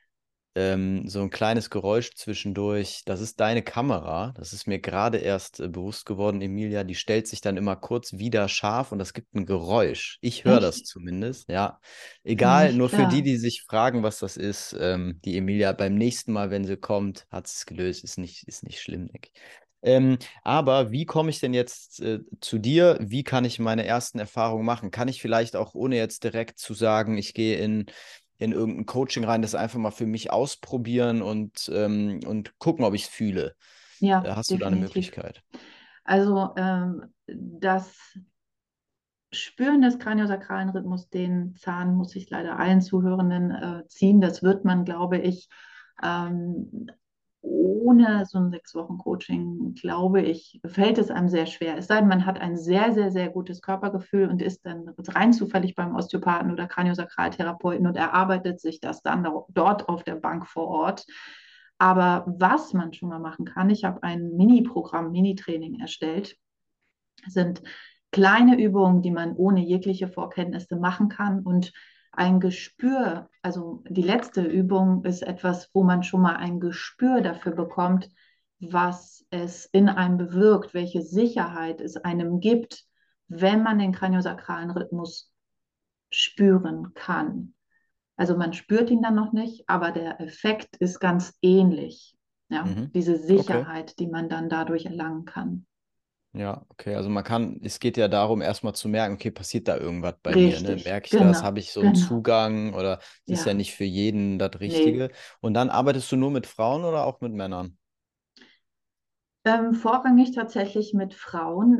So ein kleines Geräusch zwischendurch. Das ist deine Kamera. Das ist mir gerade erst bewusst geworden, Emilia. Die stellt sich dann immer kurz wieder scharf und das gibt ein Geräusch. Ich höre das Echt? zumindest, ja. Ist mir Egal, nicht nur für die, klar. die sich fragen, was das ist. Die Emilia beim nächsten Mal, wenn sie kommt, hat es gelöst. Ist nicht schlimm, denke ich. Aber wie komme ich denn jetzt zu dir? Wie kann ich meine ersten Erfahrungen machen? Kann ich vielleicht auch, ohne jetzt direkt zu sagen, ich gehe in irgendein Coaching rein, das einfach mal für mich ausprobieren und gucken, ob ich es fühle. Ja, Hast du da eine definitiv. Möglichkeit? Also das Spüren des kraniosakralen Rhythmus, den Zahn muss ich leider allen Zuhörenden ziehen. Das wird man, glaube ich, ähm, ohne so ein 6 Wochen Coaching, glaube ich, fällt es einem sehr schwer. Es sei denn, man hat ein sehr, sehr, sehr gutes Körpergefühl und ist dann rein zufällig beim Osteopathen oder Kraniosakraltherapeuten und erarbeitet sich das dann dort auf der Bank vor Ort. Aber was man schon mal machen kann, ich habe ein Mini-Programm, Mini-Training erstellt, sind kleine Übungen, die man ohne jegliche Vorkenntnisse machen kann und ein Gespür, also die letzte Übung ist etwas, wo man schon mal ein Gespür dafür bekommt, was es in einem bewirkt, welche Sicherheit es einem gibt, wenn man den kraniosakralen Rhythmus spüren kann. Also man spürt ihn dann noch nicht, aber der Effekt ist ganz ähnlich. Ja, Mhm. diese Okay. Sicherheit, die man dann dadurch erlangen kann. Ja, okay. Also man kann, es geht ja darum, erstmal zu merken, okay, passiert da irgendwas bei mir, ne? Richtig, Merke ich das? genau, Habe ich so einen genau. Zugang oder es ist ja Ja, nicht für jeden das nee. Richtige? Und dann arbeitest du nur mit Frauen oder auch mit Männern? Vorrangig tatsächlich mit Frauen.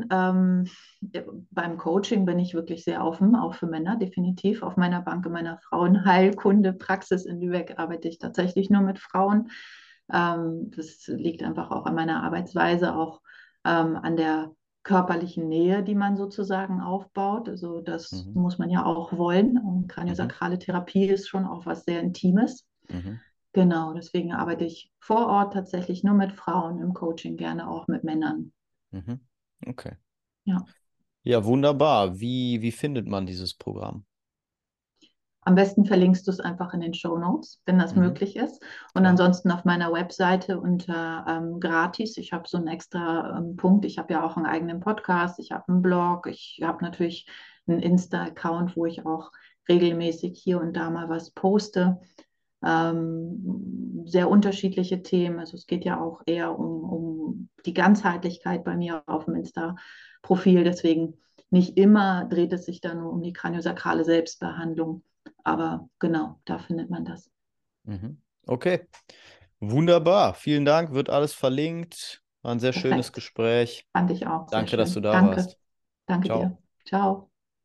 Beim Coaching bin ich wirklich sehr offen, auch für Männer, definitiv. Auf meiner Bank in meiner Frauenheilkunde-Praxis in Lübeck arbeite ich tatsächlich nur mit Frauen. Das liegt einfach auch an meiner Arbeitsweise, auch an der körperlichen Nähe, die man sozusagen aufbaut. Also das Mhm. muss man ja auch wollen. Und Mhm. kraniosakrale Therapie ist schon auch was sehr Intimes. Mhm. Genau, deswegen arbeite ich vor Ort tatsächlich nur mit Frauen im Coaching, gerne auch mit Männern. Mhm. Okay. Ja. Ja, wunderbar. Wie findet man dieses Programm? Am besten verlinkst du es einfach in den Show Notes, wenn das Mhm. möglich ist. Und Klar. ansonsten auf meiner Webseite unter gratis. Ich habe so einen extra Punkt. Ich habe ja auch einen eigenen Podcast, ich habe einen Blog, ich habe natürlich einen Insta-Account, wo ich auch regelmäßig hier und da mal was poste. Sehr unterschiedliche Themen. Also es geht ja auch eher um die Ganzheitlichkeit bei mir auf dem Insta-Profil. Deswegen nicht immer dreht es sich da nur um die kraniosakrale Selbstbehandlung. Aber genau, da findet man das. Mhm. Okay. Wunderbar. Vielen Dank. Wird alles verlinkt. War ein sehr schönes Perfekt. Gespräch. Fand ich auch sehr Danke, dass du schön. da Danke. warst. Danke Ciao. dir. Ciao.